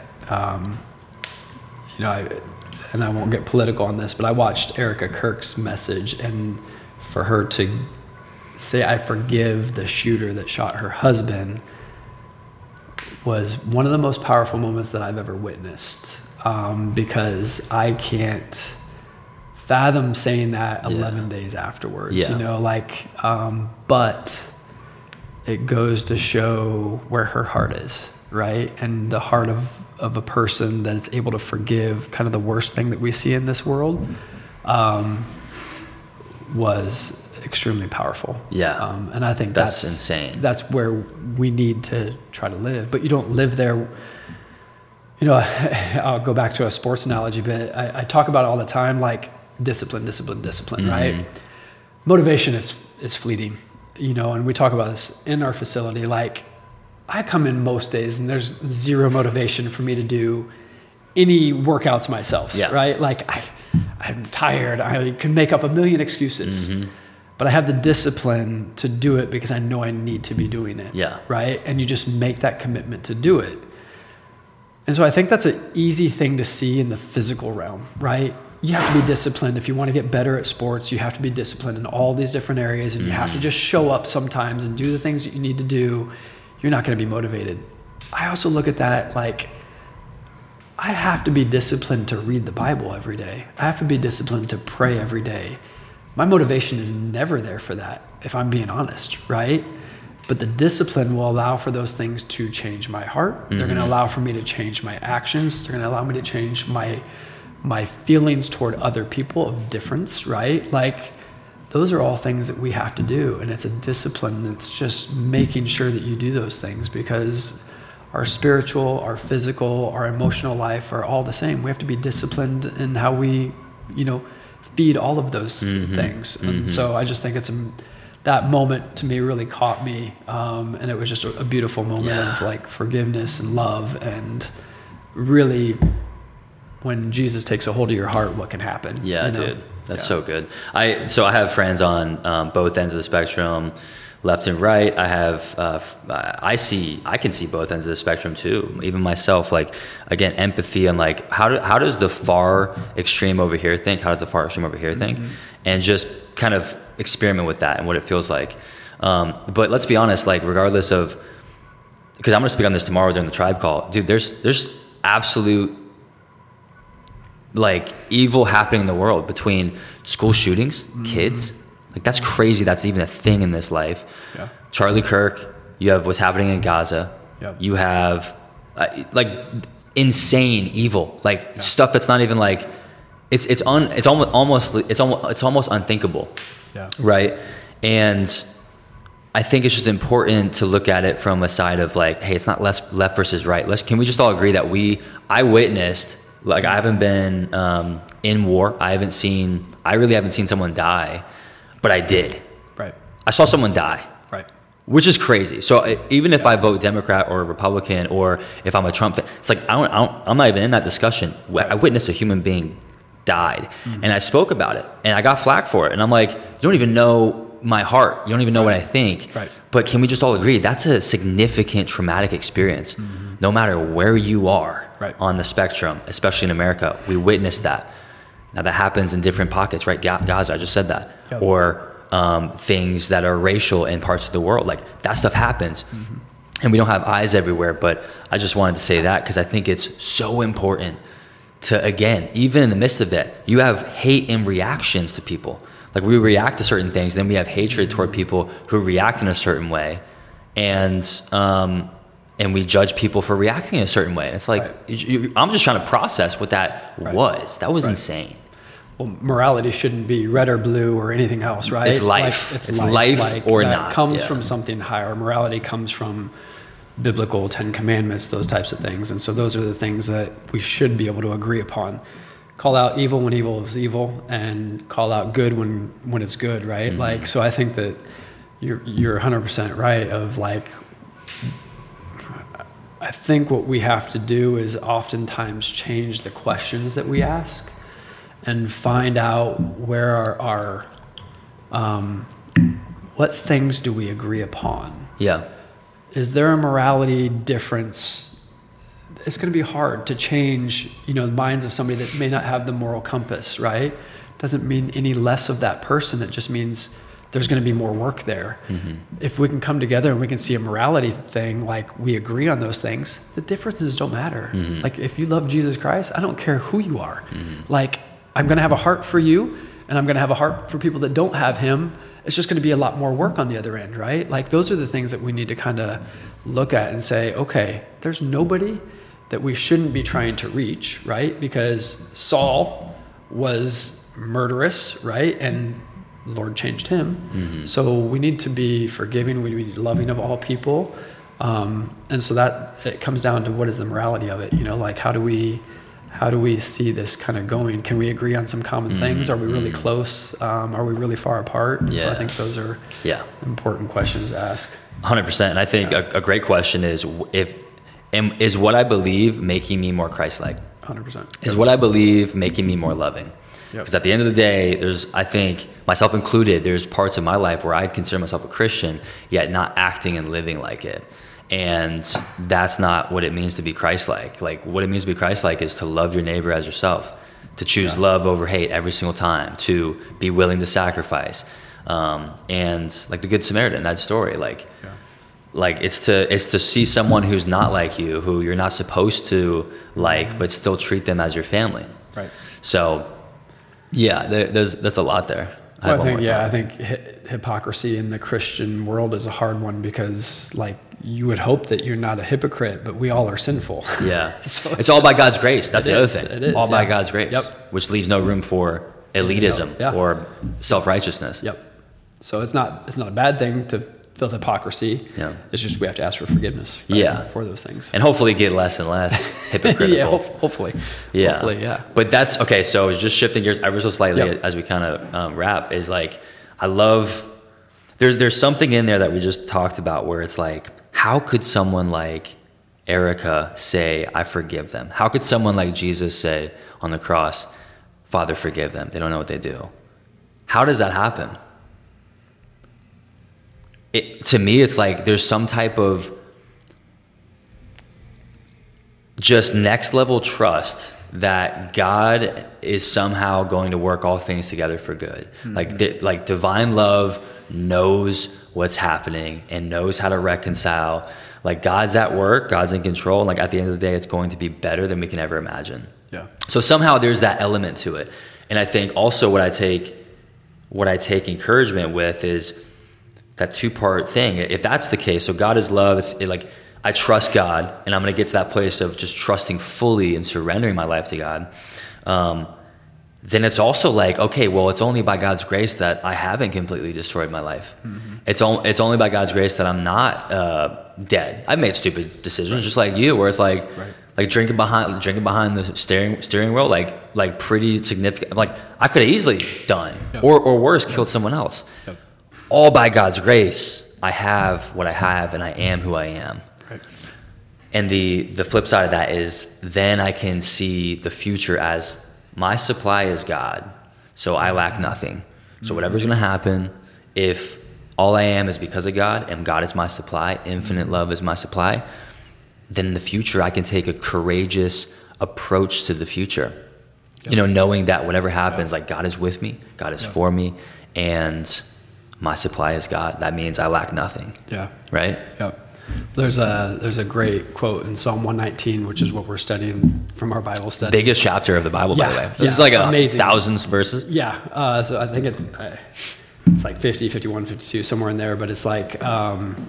and I won't get political on this, but I watched Erica Kirk's message, and for her to say, I forgive the shooter that shot her husband, was one of the most powerful moments that I've ever witnessed. Because I can't fathom saying that 11 days afterwards, but it goes to show where her heart is, right? And the heart of a person that is able to forgive kind of the worst thing that we see in this world was extremely powerful. Yeah. And I think that's insane. That's where we need to try to live. But you don't live there. I'll go back to a sports analogy, but I talk about it all the time, like discipline, right? Motivation is fleeting. And we talk about this in our facility. Like, I come in most days and there's zero motivation for me to do any workouts myself, right? Like, I'm tired. I can make up a million excuses, but I have the discipline to do it because I know I need to be doing it, right? And you just make that commitment to do it. And so I think that's an easy thing to see in the physical realm, right? You have to be disciplined. If you want to get better at sports, you have to be disciplined in all these different areas, and you have to just show up sometimes and do the things that you need to do. You're not going to be motivated. I also look at that like, I have to be disciplined to read the Bible every day. I have to be disciplined to pray every day. My motivation is never there for that, if I'm being honest, right? But the discipline will allow for those things to change my heart. They're going to allow for me to change my actions. They're going to allow me to change my feelings toward other people of difference, right? Like, those are all things that we have to do. And it's a discipline. It's just making sure that you do those things, because our spiritual, our physical, our emotional life are all the same. We have to be disciplined in how we, feed all of those things. And so I just think that moment to me really caught me. And it was just a beautiful moment of like forgiveness and love, and really, when Jesus takes a hold of your heart, what can happen? Yeah, dude. That's so good. I have friends on both ends of the spectrum, left and right. I have, I can see both ends of the spectrum too. Even myself, like, again, empathy and like, how does the far extreme over here think? How does the far extreme over here think? And just kind of experiment with that and what it feels like. But let's be honest, like, regardless of, because I'm going to speak on this tomorrow during the tribe call, dude, there's absolute, like, evil happening in the world between school shootings, kids. Like, that's crazy. That's even a thing in this life. Yeah. Charlie Kirk, you have what's happening in Gaza. Yep. You have, like, insane evil, like stuff that's not even like, it's almost unthinkable. Yeah. Right. And I think it's just important to look at it from a side of like, hey, it's not left versus right. Can we just all agree that I witnessed, like, I haven't been in war. I really haven't seen someone die, but I did. Right. I saw someone die. Right. Which is crazy. So even if I vote Democrat or Republican, or if I'm a Trump fan, it's like, I'm not even in that discussion. I witnessed a human being died, and I spoke about it, and I got flack for it. And I'm like, you don't even know my heart. You don't even know what I think. Right. But can we just all agree that's a significant traumatic experience, no matter where you are on the spectrum, especially in America. We witnessed that. Now that happens in different pockets, right? Gaza, I just said that. Yep. Or things that are racial in parts of the world. Like, that stuff happens. And we don't have eyes everywhere. But I just wanted to say that because I think it's so important to, again, even in the midst of that, you have hate and reactions to people. Like, we react to certain things, then we have hatred toward people who react in a certain way, and we judge people for reacting in a certain way. And it's like, I'm just trying to process what that was. That was insane. Well, morality shouldn't be red or blue or anything else, right? It's life. It's life like, or that not. Comes from something higher. Morality comes from biblical 10 commandments, those types of things. And so those are the things that we should be able to agree upon. Call out evil when evil is evil, and call out good when it's good, right? Like, so I think that you're 100% right of like, I think what we have to do is oftentimes change the questions that we ask and find out where are our what things do we agree upon? Yeah. Is there a morality difference? It's going to be hard to change, the minds of somebody that may not have the moral compass, right? Doesn't mean any less of that person. It just means there's going to be more work there. If we can come together and we can see a morality thing, like we agree on those things, the differences don't matter. Like, if you love Jesus Christ, I don't care who you are. Like, I'm going to have a heart for you, and I'm going to have a heart for people that don't have him. It's just going to be a lot more work on the other end, right? Like, those are the things that we need to kind of look at and say, okay, there's nobody that we shouldn't be trying to reach, right? Because Saul was murderous, right? And the Lord changed him. So we need to be forgiving. We need to be loving of all people. And so that it comes down to what is the morality of it? Like, how do we see this kind of going? Can we agree on some common things? Are we really close? Are we really far apart? Yeah. So I think those are important questions to ask. 100%. And I think a great question is, is what I believe making me more Christ-like? 100%. Is what I believe making me more loving? Because at the end of the day, I think, myself included, there's parts of my life where I consider myself a Christian, yet not acting and living like it. And that's not what it means to be Christ-like. Like, what it means to be Christ-like is to love your neighbor as yourself, to choose love over hate every single time, to be willing to sacrifice. And like the Good Samaritan, that story, like it's to see someone who's not like you, who you're not supposed to like, but still treat them as your family. Right. So, that's a lot there. I think hypocrisy in the Christian world is a hard one because, like, you would hope that you're not a hypocrite, but we all are sinful. Yeah. So it's all by God's grace. That's the other thing. It is. All by God's grace. Yep. Which leaves no room for elitism or self-righteousness. Yep. So it's not a bad thing to feel hypocrisy. Yeah. It's just we have to ask for forgiveness for those things. And hopefully get less and less hypocritical. Hopefully. Yeah. Hopefully, yeah. But that's, okay, so just shifting gears ever so slightly as we kind of wrap, is like, I love, there's something in there that we just talked about where it's like, how could someone like Erica say, I forgive them? How could someone like Jesus say on the cross, Father, forgive them, they don't know what they do? How does that happen? To me, it's like there's some type of just next level trust that God is somehow going to work all things together for good. Mm-hmm. Like divine love knows what's happening and knows how to reconcile. Like, God's at work, God's in control, and like at the end of the day, it's going to be better than we can ever imagine. Yeah. So somehow there's that element to it. And I think also what I take encouragement with is that two-part thing. If that's the case, so God is love, I trust God, and I'm going to get to that place of just trusting fully and surrendering my life to God, then it's also like, okay, well, it's only by God's grace that I haven't completely destroyed my life. It's only by God's grace that I'm not dead. I've made stupid decisions, just like you, where it's like drinking behind the steering wheel, like pretty significant. Like I could have easily done, or worse, killed someone else. All by God's grace, I have what I have, and I am who I am. Right. And the flip side of that is then I can see the future as my supply is God, so I lack nothing. So whatever's going to happen, if all I am is because of God, and God is my supply, infinite love is my supply, then in the future I can take a courageous approach to the future. Knowing that whatever happens, like God is with me, God is for me, and my supply is God. That means I lack nothing. Yeah. Right? Yeah. There's a great quote in Psalm 119, which is what we're studying from our Bible study. Biggest chapter of the Bible, by the way. This is like amazing. Thousands verses. Yeah. So I think it's like 50, 51, 52, somewhere in there. But it's like, the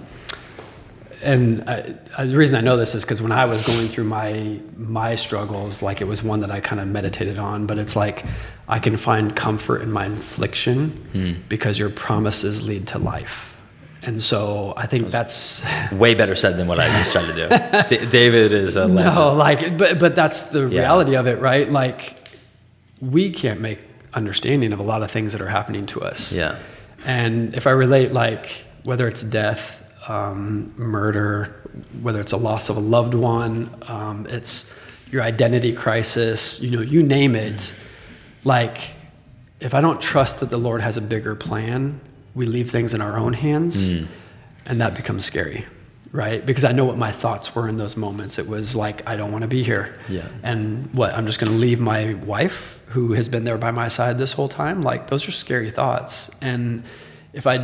reason I know this is because when I was going through my struggles, like it was one that I kind of meditated on. But it's like, I can find comfort in my affliction because your promises lead to life. And so I think that's way better said than what I just tried to do. David is a legend. No, but that's the reality of it, right? Like we can't make understanding of a lot of things that are happening to us. Yeah. And if I relate, like whether it's death, murder, whether it's a loss of a loved one, it's your identity crisis, you name it. Like if I don't trust that the Lord has a bigger plan, we leave things in our own hands, and that becomes scary, right? Because I know what my thoughts were in those moments. It was like, I don't want to be here. Yeah. And I'm just going to leave my wife, who has been there by my side this whole time? Like, those are scary thoughts. And if I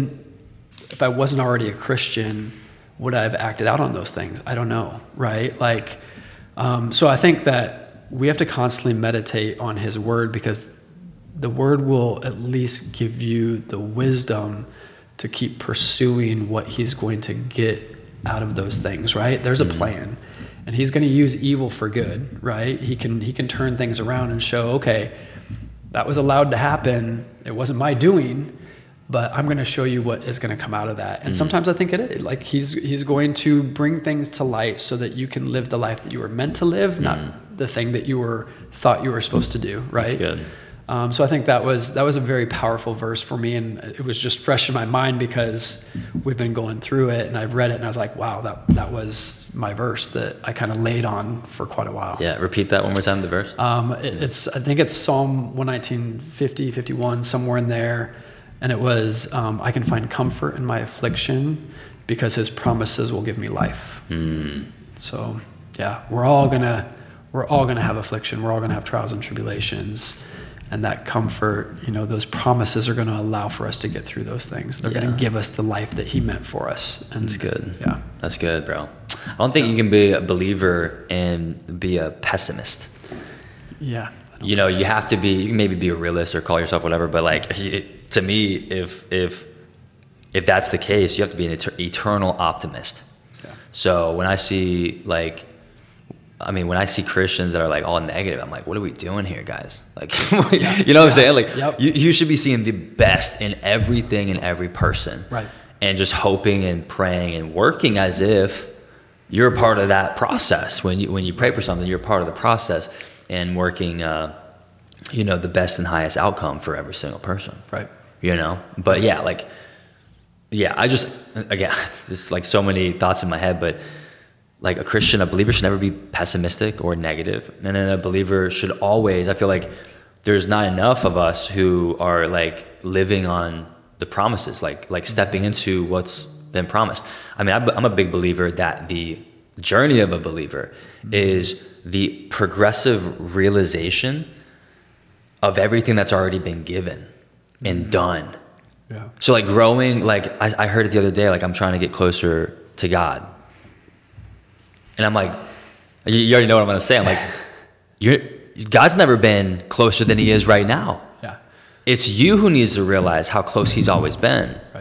wasn't already a Christian, would I have acted out on those things? I don't know, right? Like, so I think that we have to constantly meditate on His Word, because the Word will at least give you the wisdom to keep pursuing what He's going to get out of those things, right? There's a plan, and He's going to use evil for good, right? He can turn things around and show, okay, that was allowed to happen. It wasn't my doing, but I'm going to show you what is going to come out of that. And sometimes I think it is. Like he's going to bring things to light so that you can live the life that you were meant to live, not the thing that you thought you were supposed to do, right? That's good. So I think that was a very powerful verse for me, and it was just fresh in my mind because we've been going through it, and I've read it, and I was like, wow, that was my verse that I kind of laid on for quite a while. Yeah, repeat that one more time, the verse. I think it's Psalm 119, 50, 51, somewhere in there, and it was, I can find comfort in my affliction because His promises will give me life. So yeah, we're all gonna have affliction. We're all gonna have trials and tribulations. And that comfort, those promises are going to allow for us to get through those things. They're going to give us the life that He meant for us. And that's good. Yeah. That's good, bro. I don't think you can be a believer and be a pessimist. Yeah. You have to be, you can maybe be a realist or call yourself whatever, but like, to me, if that's the case, you have to be an eternal optimist. Yeah. So when I see when I see Christians that are like all negative, I'm like, what are we doing here, guys? Like, you know what I'm saying? Like, you should be seeing the best in everything and every person. Right. And just hoping and praying and working as if you're a part of that process. When you pray for something, you're part of the process and working, the best and highest outcome for every single person. Right. But I just, again, there's like so many thoughts in my head, but like a believer should never be pessimistic or negative. And then a believer should always, I feel like there's not enough of us who are like living on the promises, like stepping into what's been promised. I mean, I'm a big believer that the journey of a believer is the progressive realization of everything that's already been given and done. Yeah. So like growing, like I heard it the other day, like I'm trying to get closer to God. And I'm like, you already know what I'm going to say. I'm like, God's never been closer than He is right now. Yeah. It's you who needs to realize how close He's always been. Right.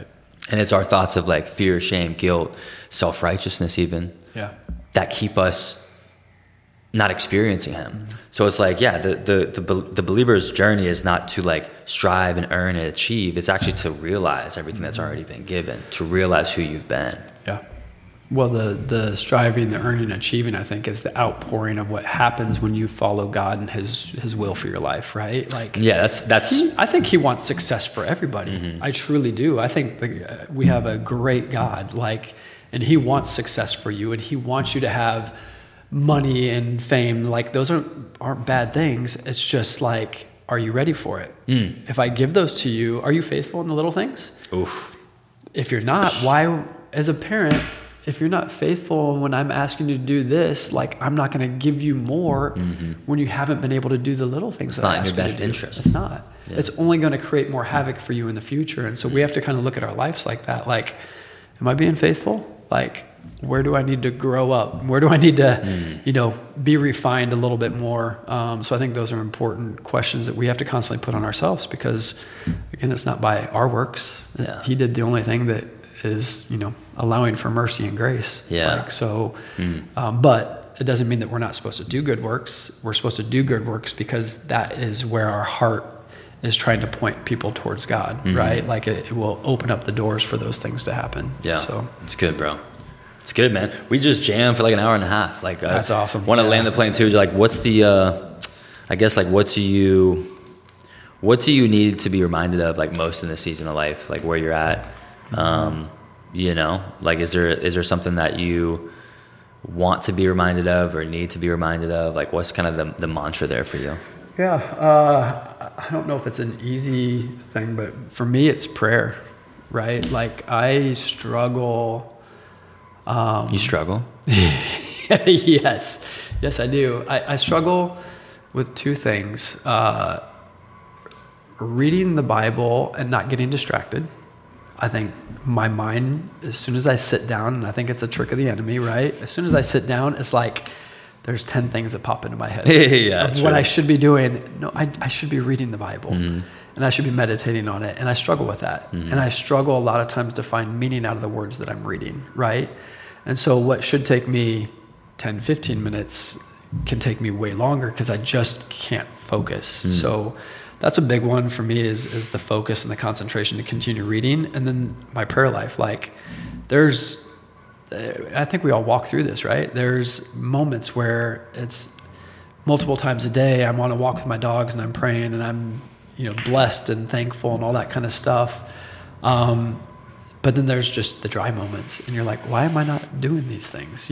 And it's our thoughts of like fear, shame, guilt, self-righteousness even, that keep us not experiencing him. So it's like, the believer's journey is not to like strive and earn and achieve. It's actually to realize everything that's already been given, to realize who you've been. Yeah. Well, the striving, the earning, achieving, I think, is the outpouring of what happens when you follow God and His will for your life, right? Like, that's. I think He wants success for everybody. I truly do. I think we have a great God, and He wants success for you, and He wants you to have money and fame. Like, those aren't bad things. It's just like, are you ready for it? If I give those to you, are you faithful in the little things? Oof. If you're not, why, as a parent, if you're not faithful when I'm asking you to do this, like, I'm not going to give you more when you haven't been able to do the little things. It's not in your best interest. It's not. Yeah. It's only going to create more havoc for you in the future. And so we have to kind of look at our lives like that. Like, am I being faithful? Like, where do I need to grow up? Where do I need to, be refined a little bit more? So I think those are important questions that we have to constantly put on ourselves, because, again, it's not by our works. Yeah. He did the only thing that is, allowing for mercy and grace. Yeah. But it doesn't mean that we're not supposed to do good works. We're supposed to do good works because that is where our heart is trying to point people towards God, right? Like, it will open up the doors for those things to happen. Yeah. So it's good, bro. It's good, man. We just jammed for like an hour and a half. Like, that's awesome. Want to land the plane too? Like, what's the, I guess, like, what do you need to be reminded of, like, most in this season of life, like where you're at? Like, is there something that you want to be reminded of or need to be reminded of? Like, what's kind of the mantra there for you? Yeah. I don't know if it's an easy thing, but for me, it's prayer, right? Like, I struggle. You struggle? Yes, I do. I struggle with two things. Reading the Bible and not getting distracted. I think my mind, as soon as I sit down, and I think it's a trick of the enemy, right? As soon as I sit down, it's like there's 10 things that pop into my head of what I should be doing. No, I should be reading the Bible, and I should be meditating on it. And I struggle with that. And I struggle a lot of times to find meaning out of the words that I'm reading, right? And so what should take me 10, 15 minutes can take me way longer because I just can't focus. So that's a big one for me is the focus and the concentration to continue reading. And then my prayer life, like, I think we all walk through this, right? There's moments where it's multiple times a day. I'm on a walk with my dogs and I'm praying and I'm, blessed and thankful and all that kind of stuff. But then there's just the dry moments and you're like, why am I not doing these things?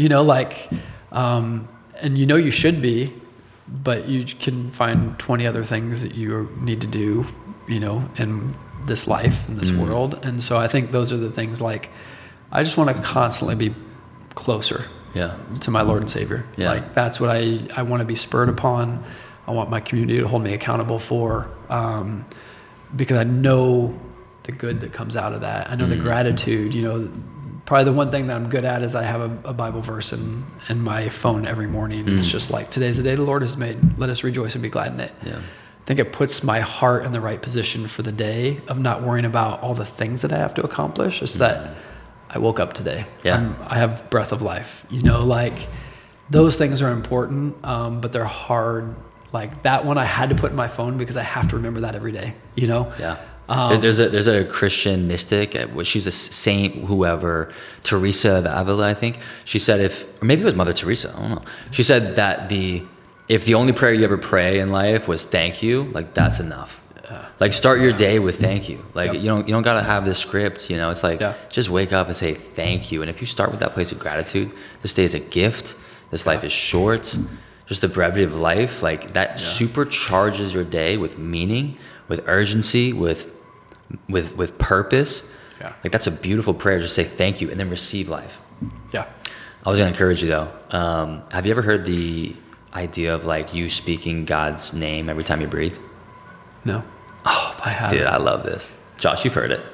And you should be, but you can find 20 other things that you need to do, in this life, in this world. And so I think those are the things, like, I just want to constantly be closer to my Lord and Savior. Yeah. Like, that's what I want to be spurred upon. I want my community to hold me accountable for, because I know the good that comes out of that. I know the gratitude, probably the one thing that I'm good at is I have a Bible verse in my phone every morning. And it's just like, today's the day the Lord has made. Let us rejoice and be glad in it. Yeah. I think it puts my heart in the right position for the day of not worrying about all the things that I have to accomplish. It's that I woke up today. Yeah. I have breath of life. Like, those things are important, but they're hard. Like, that one I had to put in my phone because I have to remember that every day, Yeah. There's a Christian mystic, she's a saint, whoever, Teresa of Avila, I think. She said or maybe it was Mother Teresa, I don't know. She said that if the only prayer you ever pray in life was thank you, like, that's enough. Like, start your day with thank you. Like, you don't got to have this script, it's like, just wake up and say thank you. And if you start with that place of gratitude, this day is a gift, this life is short, just the brevity of life, like, that supercharges your day with meaning, with urgency, with purpose. Yeah. Like, that's a beautiful prayer. Just say thank you and then receive life. Yeah. I was going to encourage you though. Have you ever heard the idea of, like, you speaking God's name every time you breathe? No. Oh, I have. Dude, I love this. Josh, you've heard it.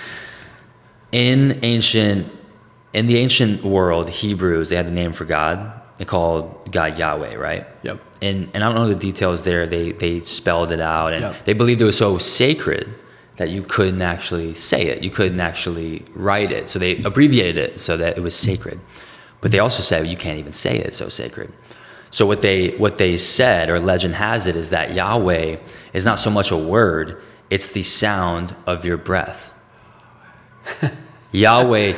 In the ancient world, Hebrews, they had the name for God. They called God Yahweh, right? Yep. And I don't know the details there. They spelled it out, and they believed it was so sacred that you couldn't actually say it. You couldn't actually write it. So they abbreviated it so that it was sacred. But they also said you can't even say it, it's so sacred. So what they said, or legend has it, is that Yahweh is not so much a word, it's the sound of your breath. Yahweh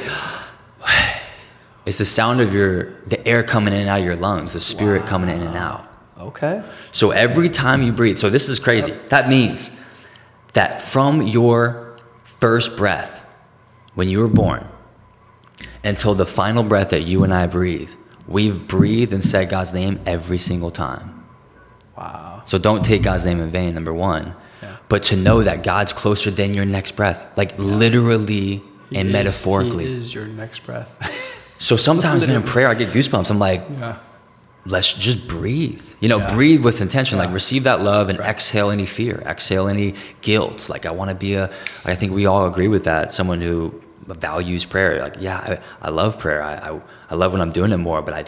is the sound of the air coming in and out of your lungs, the spirit coming in and out. Okay. So every time you breathe, so this is crazy. That means that from your first breath, when you were born, until the final breath that you and I breathe, we've breathed and said God's name every single time. Wow. So don't take God's name in vain, number one. Yeah. But to know that God's closer than your next breath, like literally and metaphorically. He is your next breath. So sometimes, man, in prayer, I get goosebumps. I'm like, let's just breathe. Breathe with intention. Like receive that love and exhale any fear, exhale any guilt. Like I think we all agree with that. Someone who values prayer. Like, I love prayer. I love when I'm doing it more, but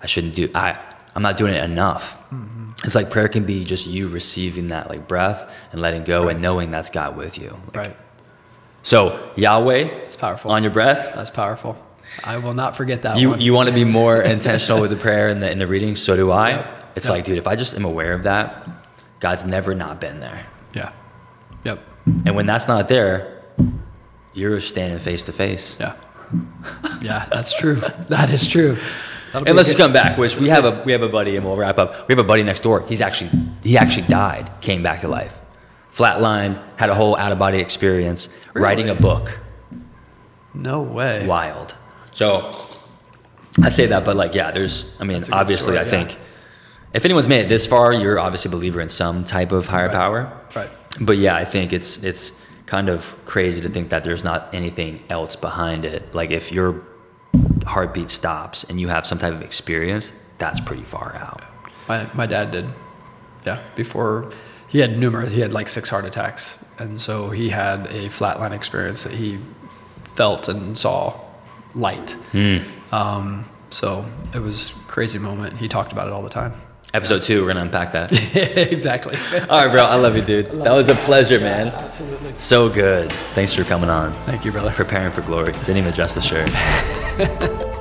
I'm not doing it enough. Mm-hmm. It's like prayer can be just you receiving that like breath and letting go and knowing that's God with you. Like, right. So Yahweh, it's powerful. On your breath. That's powerful. I will not forget that one. You want to be more intentional with the prayer and the reading. So do I. Yep. It's like, dude, if I just am aware of that, God's never not been there. Yeah. Yep. And when that's not there, you're standing face to face. Yeah. Yeah, that's true. That is true. And let's come back, which we have a buddy, and we'll wrap up. We have a buddy next door. He actually died, came back to life. Flatlined, had a whole out-of-body experience, writing a book. No way. Wild. So I say that, but obviously story, I think if anyone's made it this far, you're obviously a believer in some type of higher power. Right. But I think it's kind of crazy to think that there's not anything else behind it. Like if your heartbeat stops and you have some type of experience, that's pretty far out. My dad did. Yeah. Before he had like 6 heart attacks. And so he had a flatline experience that he felt and saw light. So it was a crazy moment. He talked about it all the time. Episode 2, we're going to unpack that. Exactly. All right, bro. I love you, dude. That was a pleasure, man. Absolutely. So good. Thanks for coming on. Thank you, brother. Preparing for glory. Didn't even adjust the shirt.